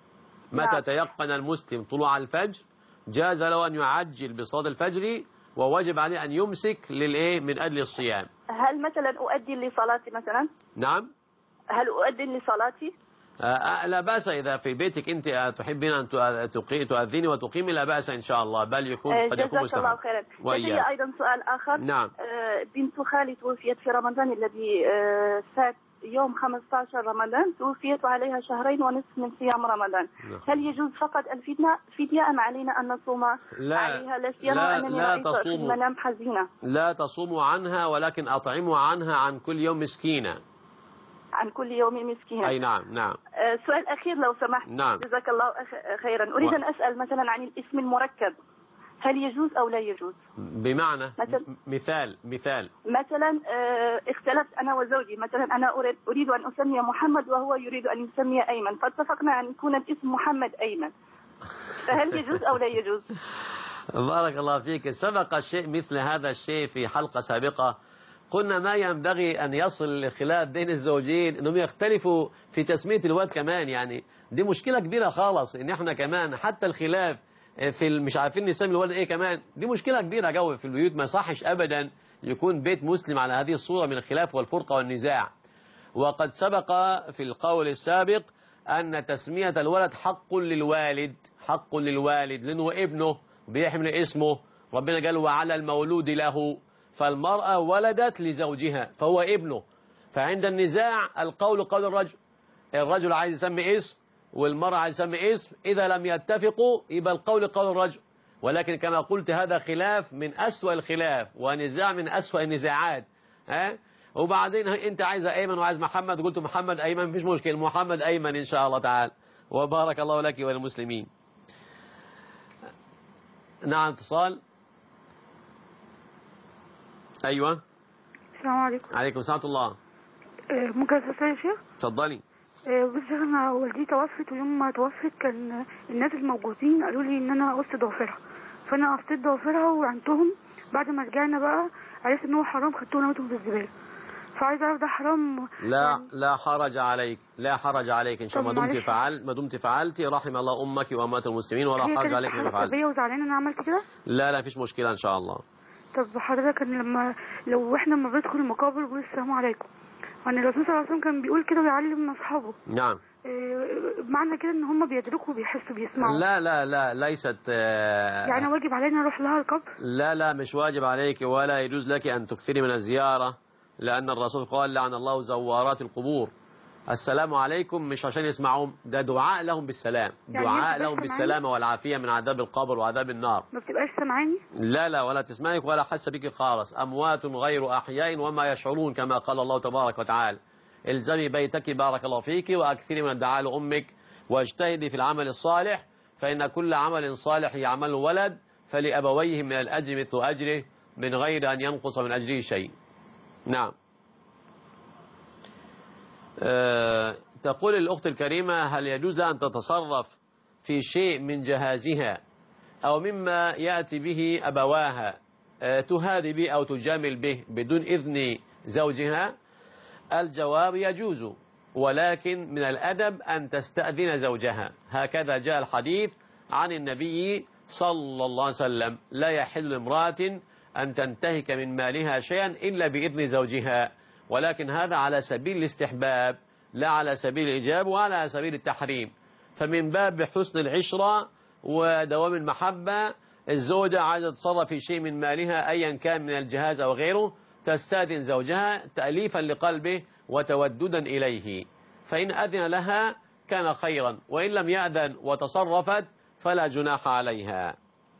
متى تيقن المسلم طلوع الفجر جاز له أن يعجل بصلاة الفجر، ووجب عليه أن يمسك من أجل الصيام. هل مثلا أؤذن لصلاتي مثلا؟ نعم. هل أؤذن لصلاتي؟ لا بأس، إذا في بيتك أنت تحبين أن تؤذني وتقيمي لا بأس إن شاء الله، بل قد يكون مستحب. جزاك الله خيرا. لدي أيضا سؤال آخر. نعم. بنت خالي توفيت في رمضان الذي فات يوم 15 رمضان، توفيت وعليها 2.5 شهر من صيام رمضان. هل يجوز فقط الفدية أم علينا أن نصوم عليها؟ لا سيما أنني رأيت في المنام حزينة. لا تصوموا عنها، ولكن أطعموا عنها عن كل يوم مسكينة. عن كل يوم مسكينة. أي نعم. سؤال أخير لو سمحت. نعم. جزاك الله خيرا. أريد أن أسأل مثلا عن الاسم المركب، هل يجوز أو لا يجوز؟ بمعنى مثال مثلا اختلفت أنا وزوجي، مثلا أنا أريد أن أسمي محمد وهو يريد أن يسمي أيمن، فاتفقنا أن يكون الاسم محمد أيمن، فهل يجوز أو لا يجوز؟ بارك الله فيك. سبق الشيء مثل هذا الشيء في حلقة سابقة، قلنا ما ينبغي أن يصل لخلاف بين الزوجين أنهم يختلفوا في تسمية الولد كمان، يعني دي مشكلة كبيرة خالص، إن احنا كمان حتى الخلاف في مش عارفين نسمي الولد ايه كمان، دي مشكلة كبيرة جو في البيوت. ما صحش ابدا يكون بيت مسلم على هذه الصورة من الخلاف والفرقة والنزاع. وقد سبق في القول السابق ان تسمية الولد حق للوالد لانه ابنه بيحمل اسمه، ربنا قال وعلى المولود له، فالمرأة ولدت لزوجها فهو ابنه، فعند النزاع القول قول الرجل عايز يسمي اسم والمرأة عايز يسمي اسم، إذا لم يتفقوا يبقى القول قول الرجل. ولكن كما قلت هذا خلاف من أسوأ الخلاف ونزاع من أسوأ النزاعات. وبعدين أنت عايز أيمن وعايز محمد، قلت محمد أيمن مفيش مشكلة، محمد أيمن إن شاء الله تعالى. وبارك الله لك وللمسلمين. نعم اتصال. أيوة. السلام عليكم. عليكم السلام ورحمة الله. ممكن أسأل يا شيخ؟ اتفضلي. بس انا والدتي توفت، ويوم ما توفت كان الناس الموجودين قالوا لي ان انا قصت ضوافرها، فانا قصيت ضوافرها وعنتهم. بعد ما رجعنا بقى عرفت ان هو حرام، خدتهم رميتهم في الزباله. فعايزة أعرف ده حرام؟ لا حرج عليك، لا حرج عليك إن شاء الله. ما دمت فعلتي رحم الله أمك وأمات المسلمين، ولا حرج عليك فيما فعلت. هي وزعلانة أنا عملت كده؟ لا مفيش مشكلة إن شاء الله. طب حضرتك لو إحنا لما بندخل المقابر بنقول السلام عليكم، يعني الرسول صلى الله عليه وسلم كان بيقول كده ويعلم من أصحابه. نعم. معنى كده إن هم بيدركوا وبيحسوا بيسمعوا. لا ليست يعني واجب علينا نروح لها القبر؟ لا مش واجب عليك، ولا يجوز لك أن تكثري من الزيارة، لأن الرسول قال لعن الله زوارات القبور. السلام عليكم مش عشان يسمعهم، ده دعاء لهم بالسلام، يعني دعاء لهم بالسلامة والعافية من عذاب القبر وعذاب النار. ما بتبقاش سمعاني؟ لا ولا تسمعك ولا حس بك خالص. أموات غير أحياء وما يشعرون، كما قال الله تبارك وتعالى. الزمي بيتك بارك الله فيك، وأكثري من الدعاء لأمك، واجتهدي في العمل الصالح، فإن كل عمل صالح يعمله ولد فلأبويه من الأجر مثل أجره من غير أن ينقص من أجره شيء. نعم. تقول الأخت الكريمة: هل يجوز أن تتصرف في شيء من جهازها أو مما يأتي به أبواها تهادي به أو تجامل به بدون إذن زوجها؟ الجواب: يجوز، ولكن من الأدب أن تستأذن زوجها. هكذا جاء الحديث عن النبي صلى الله عليه وسلم: لا يحل لامرأة أن تنتهك من مالها شيئا إلا بإذن زوجها، ولكن هذا على سبيل الاستحباب لا على سبيل الإيجاب ولا على سبيل التحريم. فمن باب حسن العشرة ودوام المحبة، الزوجة عايزة تتصرف في شيء من مالها أيا كان من الجهاز أو غيره، تستأذن زوجها تأليفا لقلبه وتوددا إليه، فإن أذن لها كان خيرا، وإن لم يأذن وتصرفت فلا جناح عليها.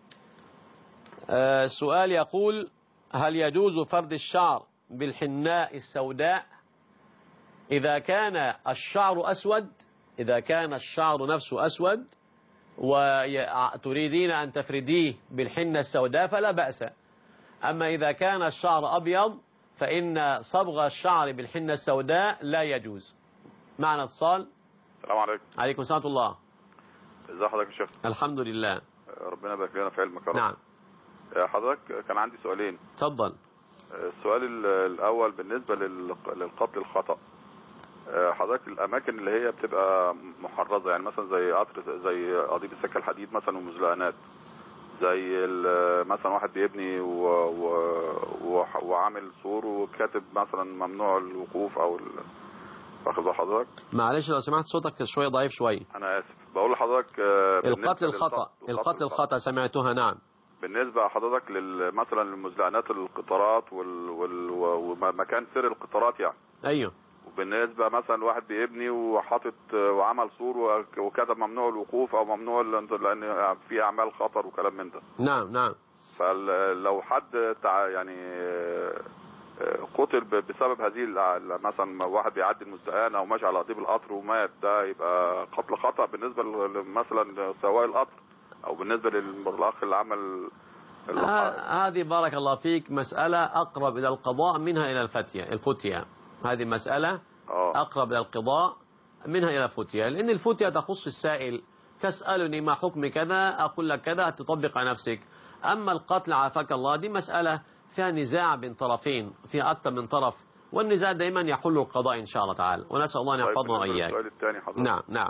السؤال يقول: هل يجوز فرد الشعر بالحناء السوداء إذا كان الشعر أسود؟ إذا كان الشعر نفسه أسود وتريدين أن تفرديه بالحنة السوداء فلا بأس. أما إذا كان الشعر أبيض فإن صبغ الشعر بالحنة السوداء لا يجوز. معنا اتصال. السلام عليكم. عليكم السلام الله. ازي حضرتك يا شيخ؟ الحمد لله. ربنا يبارك لنا في علمك يا رب. نعم. حضرتك كان عندي سؤالين. اتفضل. السؤال الأول بالنسبة للقتل الخطأ. حضرتك الأماكن اللي هي بتبقى محرزة، يعني مثلا زي قطر، زي قضيب السكة الحديد مثلا ومزلقانات، زي مثلا واحد بيبني وعامل سور وكاتب مثلا ممنوع الوقوف أو واخد بال حضرتك؟ معلش لو سمحت صوتك شوية ضعيف شوية. أنا آسف. بقول لحضرتك القتل الخطأ سمعتها. نعم. بالنسبة حضرتك مثلا للمزلقانات القطارات ومكان سير القطارات يعني. ايوه. وبالنسبة مثلا واحد بيبني وحاطط وعمل سور وكتب ممنوع الوقوف او ممنوع لان في اعمال خطر وكلام من ده. نعم. فلو حد يعني قتل بسبب هذه مثلا واحد بيعدي المزدقان او ماشي على قضيب القطر ومات، ده يبقى قتل خطأ بالنسبة مثلا سواق القطر او بالنسبة للاخ اللي عمل هذه بارك الله فيك مسألة أقرب إلى القضاء منها إلى الفتية. هذه مسألة أقرب إلى القضاء منها إلى الفتية، لأن الفتية تخص السائل، تسألني ما حكم كذا أقول لك كذا تطبق على نفسك. أما القتل عافاك الله دي مسألة فيها نزاع بين طرفين، فيها أكثر من طرف، والنزاع دائما يحل القضاء إن شاء الله تعالى، ونسأل الله أن يحفظنا وإياك. السؤال الثاني حضرتك. نعم.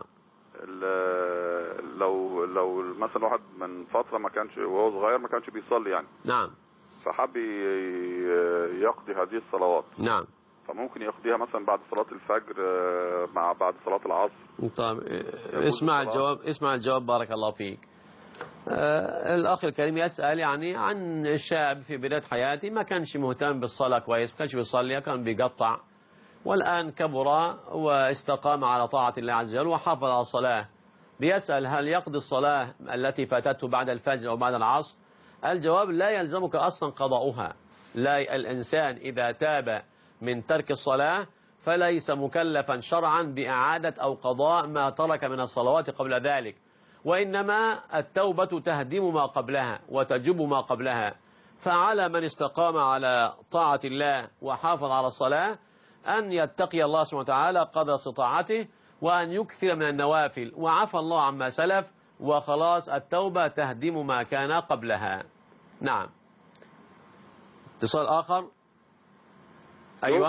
لو مثلا واحد من فترة ما كانش وهو صغير ما كانش بيصلي يعني. نعم. فحب يقضي هذه الصلوات. نعم. فممكن يقضيها مثلا بعد صلاة الفجر مع بعد صلاة العصر. طيب اسمع الجواب بارك الله فيك. الأخ الكريم يسأل يعني عن شاب في بداية حياته ما كانش مهتم بالصلاة كويس، ما كانش بيصلي، كان بيقطع، والآن كبر واستقام على طاعة الله عز وجل وحافظ على الصلاة. بيسأل هل يقضي الصلاة التي فاتته بعد الفجر أو بعد العصر؟ الجواب: لا يلزمك أصلا قضاؤها. لا، الإنسان إذا تاب من ترك الصلاة فليس مكلفا شرعا بإعادة أو قضاء ما ترك من الصلوات قبل ذلك، وإنما التوبة تهدم ما قبلها وتجب ما قبلها. فعلى من استقام على طاعة الله وحافظ على الصلاة أن يتقي الله سبحانه وتعالى قدر استطاعته وأن يكثر من النوافل، وعفى الله عما سلف، وخلاص التوبة تهدم ما كان قبلها. نعم. اتصال آخر. أيوة.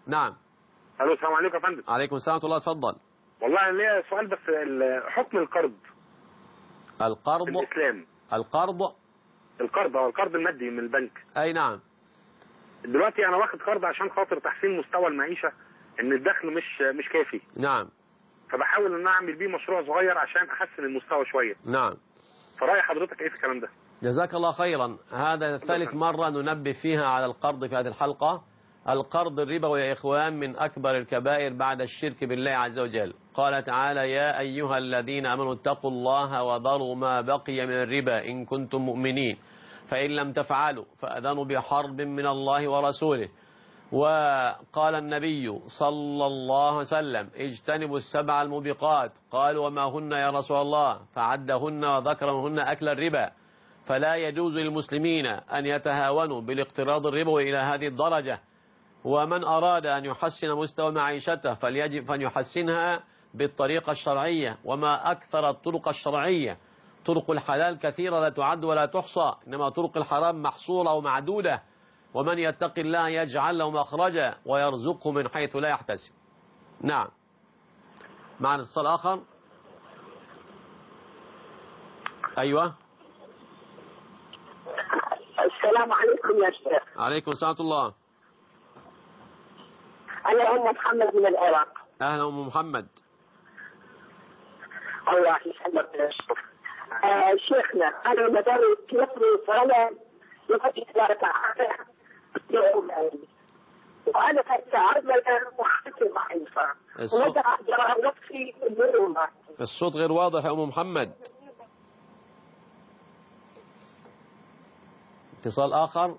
نعم. الو السلام عليكم يا فندم. عليكم السلام ورحمة الله. اتفضل. والله انا ليا سؤال بس حكم القرض في الاسلام. القرض هو القرض المادي من البنك. اي نعم. دلوقتي انا واخد قرض عشان خاطر تحسين مستوى المعيشه، ان الدخل مش كافي. نعم. فبحاول ان انا اعمل بيه مشروع صغير عشان احسن المستوى شويه. نعم. فرأي حضرتك ايه في الكلام ده؟ جزاك الله خيرا. هذا ثالث مرة ننبه فيها على القرض في هذه الحلقة. القرض الربوي يا إخوان من أكبر الكبائر بعد الشرك بالله عز وجل. قال تعالى: يا أيها الذين آمنوا اتقوا الله وذروا ما بقي من الربا إن كنتم مؤمنين فإن لم تفعلوا فأذنوا بحرب من الله ورسوله. وقال النبي صلى الله عليه وسلم: اجتنبوا السبع الموبقات. قالوا: وما هن يا رسول الله؟ فعدهن وذكر منهن أكل الربا. فلا يجوز للمسلمين أن يتهاونوا بالاقتراض الربوي إلى هذه الدرجة. ومن أراد أن يحسن مستوى معيشته فليجب أن يحسنها بالطريقة الشرعية. وما أكثر الطرق الشرعية. طرق الحلال كثيرة لا تعد ولا تحصى، إنما طرق الحرام محصورة ومعدودة. ومن يتق الله يجعل له مخرجا ويرزقه من حيث لا يحتسب. نعم. معنا اتصال آخر. أيوة. السلام عليكم يا شيخ. عليكم السلام ورحمة الله. أنا أم محمد من العراق. أهلا أم محمد. الله يسلمك يا شيخ. شيخنا أنا مدرس يقرأ فعلا يقضي تبارك العافية وأنا فتعرض لنا وحكي ضعيفة ومدى أقدر نفسي المرونة. الصوت غير واضح يا أم محمد. اتصال آخر.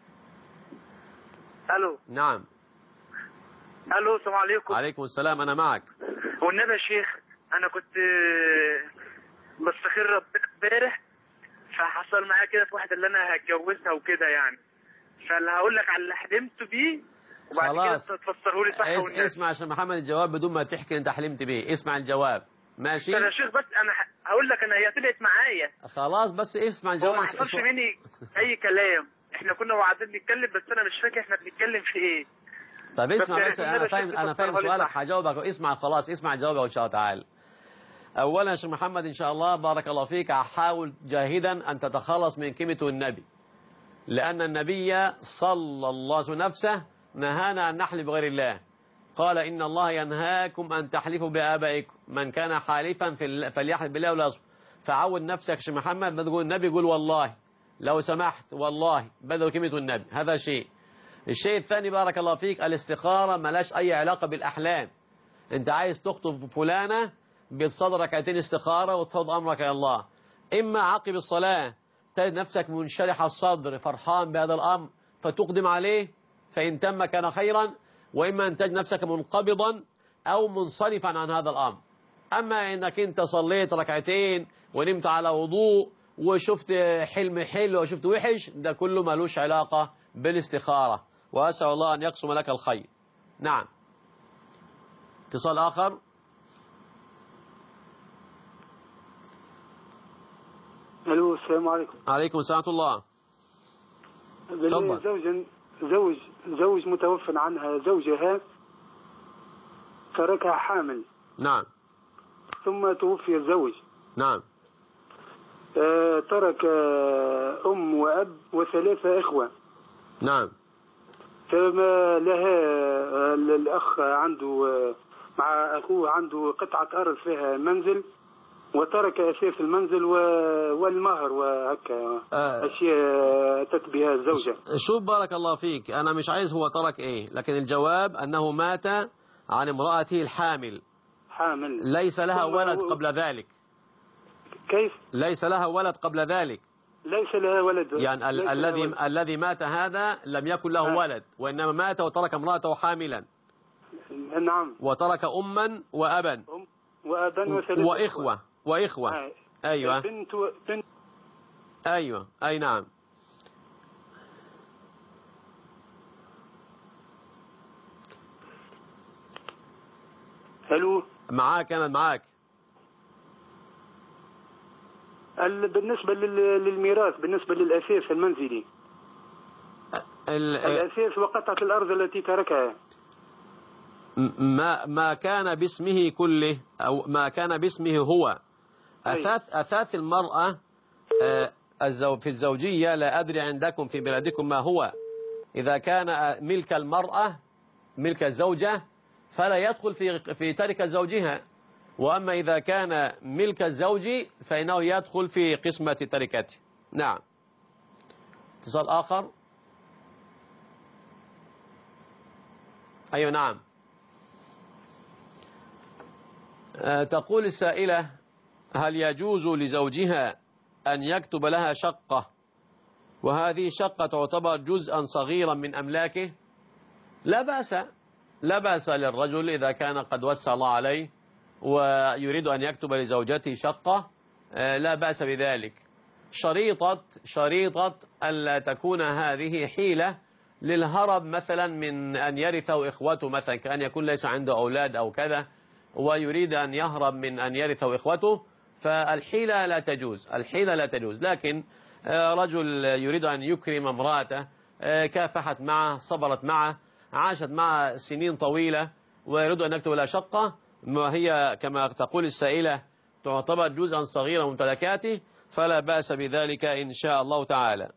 ألو. نعم. ألو السلام عليكم. عليكم السلام. أنا معك. والنبي يا شيخ أنا كنت بستخير ربنا امبارح، فحصل معايا كده في واحدة اللي أنا هتجوزها وكده يعني، فاللي هقول لك على اللي حلمت بيه وبعد كده تفسره لي صح والنبي. اسمع عشان محمد الجواب بدون ما تحكي أنت حلمت بيه. اسمع الجواب. ماشي. يا شيخ بس أنا هقول لك هي طلعت معايا خلاص، بس اسمع الجواب. هو ما حصلش مني أي كلام، احنا كنا وعدين نتكلم بس أنا مش فاكر احنا بنتكلم في إيه. طب اسمع بس أنا فاهم سؤالك هجاوبك. اسمع خلاص، اسمع جوابك إن شاء الله تعالى. أولا يا شيخ محمد إن شاء الله بارك الله فيك، حاول جاهدا أن تتخلص من كلمة النبي، لأن النبي صلى الله عليه وسلم نفسه نهانا أن نحلف بغير الله. قال: إن الله ينهاكم أن تحلفوا بآبائكم، من كان حالفا فليحلف بالله ولا يصمت. فعود نفسك يا شيخ محمد، ما تقول النبي قول والله، لو سمحت والله، بدل كلمة النبي. هذا شيء. الشيء الثاني بارك الله فيك، الاستخارة ملاش أي علاقة بالأحلام. أنت عايز تخطب فلانة بتصدر ركعتين استخارة وتفوض أمرك يا الله. إما عقب الصلاة تجد نفسك منشرح الصدر فرحان بهذا الأمر فتقدم عليه فإن تم كان خيرا، وإما أن تجد نفسك منقبضا أو منصرفا عن هذا الأمر. أما إنك أنت صليت ركعتين ونمت على وضوء وشفت حلم حلو وشفت وحش، ده كله ملوش علاقة بالاستخارة، وأسأل الله أن يقسم لك الخير. نعم. اتصال آخر. الو السلام عليكم. عليكم السلام ورحمة الله. زوج متوفى عنها زوجها تركها حامل. نعم. ثم توفي الزوج. نعم. ترك أم وأب وثلاثة إخوة. نعم. فما لها الأخ عنده مع أخوه عنده قطعة أرض فيها منزل، وترك أساس المنزل والمهر وهكا أشياء أتت بها الزوجة. شوف بارك الله فيك، أنا مش عايز هو ترك إيه، لكن الجواب أنه مات عن امرأته الحامل. حامل. ليس لها ولد قبل ذلك. كيف؟ ليس لها ولد قبل ذلك. ليس لها ولد. يعني الذي مات هذا لم يكن له ولد، وإنما مات وترك امرأته حاملا. نعم. وترك أما وأبا. وأبا وثلاثة وإخوة. أيوة. بنت. أيوة. أي نعم. هلو. معاك أنا معاك. بالنسبة للميراث، بالنسبة للأساس المنزلي، الأساس وقطعة الأرض التي تركها. ما كان باسمه كله أو ما كان باسمه هو. أثاث المرأة في الزوجية لا أدري عندكم في بلادكم ما هو. إذا كان ملك المرأة ملك الزوجة فلا يدخل في تركة زوجها، وأما إذا كان ملك الزوج فإنه يدخل في قسمة تركته. نعم. اتصال آخر. أيوة نعم. تقول السائلة: هل يجوز لزوجها أن يكتب لها شقة وهذه الشقة تعتبر جزءا صغيرا من أملاكه؟ لا بأس للرجل إذا كان قد وسع الله عليه ويريد أن يكتب لزوجته شقة، لا بأس بذلك. شريطة ألا تكون هذه حيلة للهرب مثلا من أن يرثه إخوته، مثلا كأن يكون ليس عنده أولاد أو كذا ويريد أن يهرب من أن يرثه إخوته، فالحيلة لا تجوز. لكن رجل يريد أن يكرم امرأته، كافحت معه، صبرت معه، عاشت معه سنين طويلة، ويريد أن يكتب لها شقة وهي كما تقول السائلة تعتبر جزءا صغيرا من ممتلكاته، فلا بأس بذلك إن شاء الله تعالى.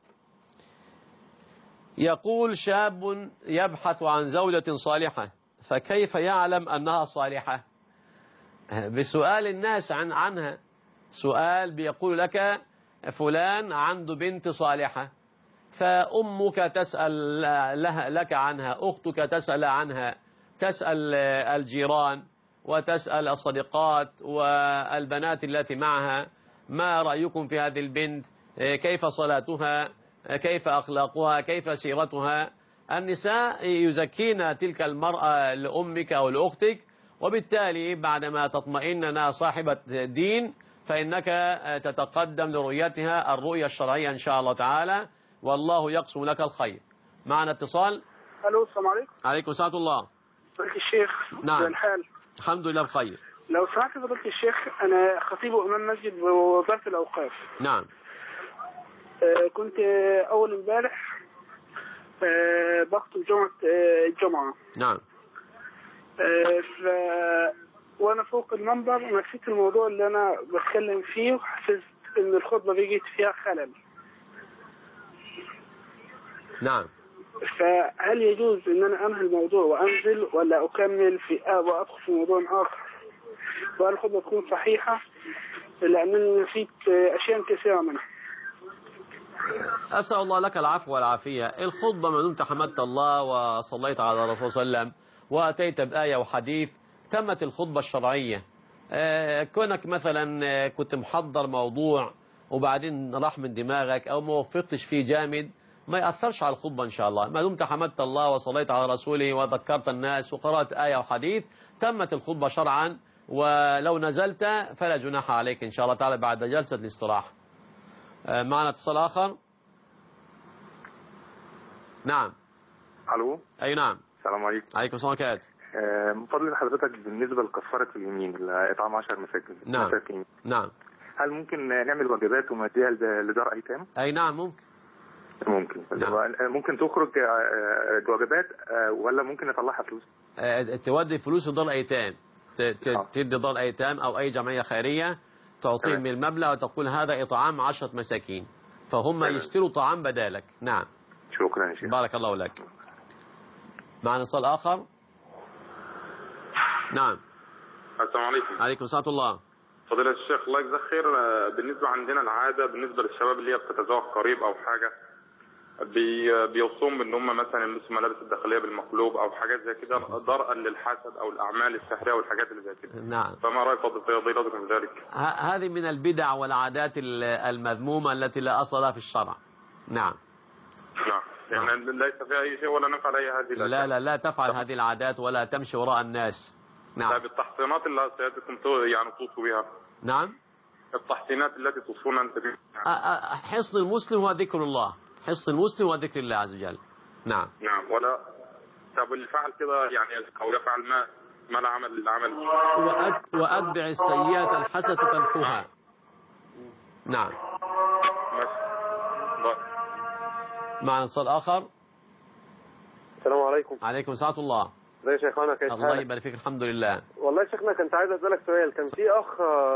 يقول: شاب يبحث عن زوجة صالحة، فكيف يعلم أنها صالحة؟ بسؤال الناس عنها. سؤال بيقول لك فلان عنده بنت صالحة، فأمك تسأل لك عنها، أختك تسأل عنها، تسأل الجيران وتسأل الصديقات والبنات التي معها: ما رأيكم في هذه البنت؟ كيف صلاتها؟ كيف أخلاقها؟ كيف سيرتها؟ النساء يزكين تلك المرأة لأمك أو لأختك، وبالتالي بعدما تطمئن أنها صاحبة دين فإنك تتقدم لرؤيتها الرؤية الشرعية إن شاء الله تعالى، والله يقسم لك الخير. معنا اتصال. الو، السلام عليكم. عليكم السلام الله. فضيلة الشيخ. نعم. الحال. الحمد لله بخير. لو سمحت فضيلة الشيخ، أنا خطيب وإمام مسجد بوزارة الأوقاف. نعم. كنت أول امبارح بخطب الجمعة. نعم. وأنا فوق المنبر نسيت الموضوع اللي أنا بتكلم فيه، وحسيت إن الخطبة بيجي فيها خلل. نعم. فهل يجوز إن أنا أنهي الموضوع وأنزل، ولا أكمل وأدخل في موضوع آخر؟ وهل الخطبة تكون صحيحة؟ لأنني نسيت أشياء كثيرة منها. أسأل الله لك العفو والعافية. الخطبة ما دمت حمدت الله وصليت على الرسول صلى الله عليه وسلم وأتيت بآية وحديث تمت الخطبة الشرعية. كونك مثلا كنت محضر موضوع وبعدين راح من دماغك أو ما وفقتش فيه جامد، ما يأثرش على الخطبة إن شاء الله. ما دمت حمدت الله وصليت على رسوله وذكرت الناس وقرأت آية وحديث تمت الخطبة شرعا، ولو نزلت فلا جناح عليك إن شاء الله تعالى بعد جلسة الاستراحة. معنا اتصال آخر. نعم. ألو. أي نعم. السلام عليكم. عليكم السلام عليكم. من فضل حضرتك بالنسبة لكفارة اليمين إطعام 10 مساكين. نعم. هل ممكن نعمل وجبات ونديها لدار أيتام؟ أي نعم ممكن. نعم. ممكن تخرج وجبات ولا ممكن نطلعها فلوس؟ تودي فلوس لدار أيتام، تدي دار أيتام أو أي جمعية خيرية تعطيهم من المبلغ وتقول هذا إطعام 10 مساكين، فهم يشتروا طعام بدالك. نعم. شكرا يا شيخ. بارك الله لك. معنا اتصال آخر. نعم. السلام عليكم. عليكم السلام الله. فضيلة الشيخ الله يجزاك خير، بالنسبة عندنا العادة بالنسبة للشباب اللي هي بتتزوج قريب أو حاجة بيوصوم بان هم مثلا يلبسوا ملابس الداخليه بالمقلوب او حاجات زي كده ضرءا للحسد او الاعمال السحريه والحاجات اللي زي كده. نعم. فما راي فضيلتكم في ذلك؟ هذه من البدع والعادات المذمومه التي لا اصل لها في الشرع. نعم. يعني ليس فيها اي شيء ولا نفعل اي هذه الاشياء. لا تفعل هذه العادات ولا تمشي وراء الناس. نعم. طيب التحصينات اللي سيادتكم يعني توصوا بها. نعم. التحصينات التي توصون انت بها. حصن المسلم هو ذكر الله، حصن المسلم وذكر الله عز وجل. نعم. ولا طب اللي فعل كده يعني او يفعل ما لا عمل للعمل واتبع السيئات الحسنه تمحوها. نعم. معنا اتصال اخر. السلام عليكم. عليكم السلام الله. زي شيخنا كيف الله يبارك فيك. الحمد لله. والله يا شيخنا كنت عايز اسالك سؤال. كان في اخ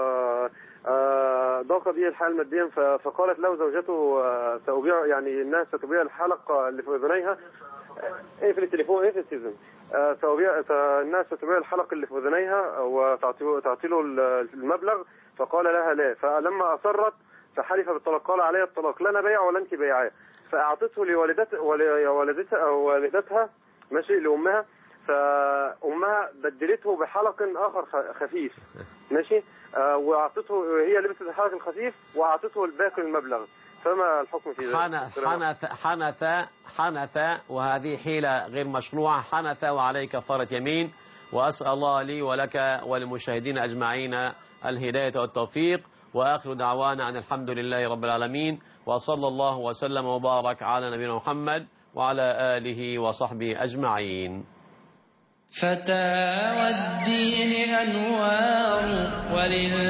ضاق به الحال ماديا فقالت له زوجته سأبيع، يعني الناس ستبيع الحلقه اللي في اذنيها. اقفل التليفون، اقفل التلفزيون. الناس ستبيع الحلق اللي في اذنيها وتعطي له المبلغ، فقال لها لا. فلما اصرت فحلف بالطلاق، قال علي الطلاق، لا انا بايع ولا انت بايعاه. فاعطته لوالدتها ماشي، لامها، فامها بدلته بحلق اخر خفيف ماشي، واعطته، هي لبست الحلق الخفيف واعطته الباقي المبلغ. فما الحكم في ذلك؟ حنث وهذه حيلة غير مشروعة. حنث وعليك كفارة يمين، وأسأل الله لي ولك وللمشاهدين أجمعين الهداية والتوفيق. وآخر دعوانا أن الحمد لله رب العالمين، وصلى الله وسلم وبارك على نبينا محمد وعلى آله وصحبه أجمعين. فتاوى الدين أنوار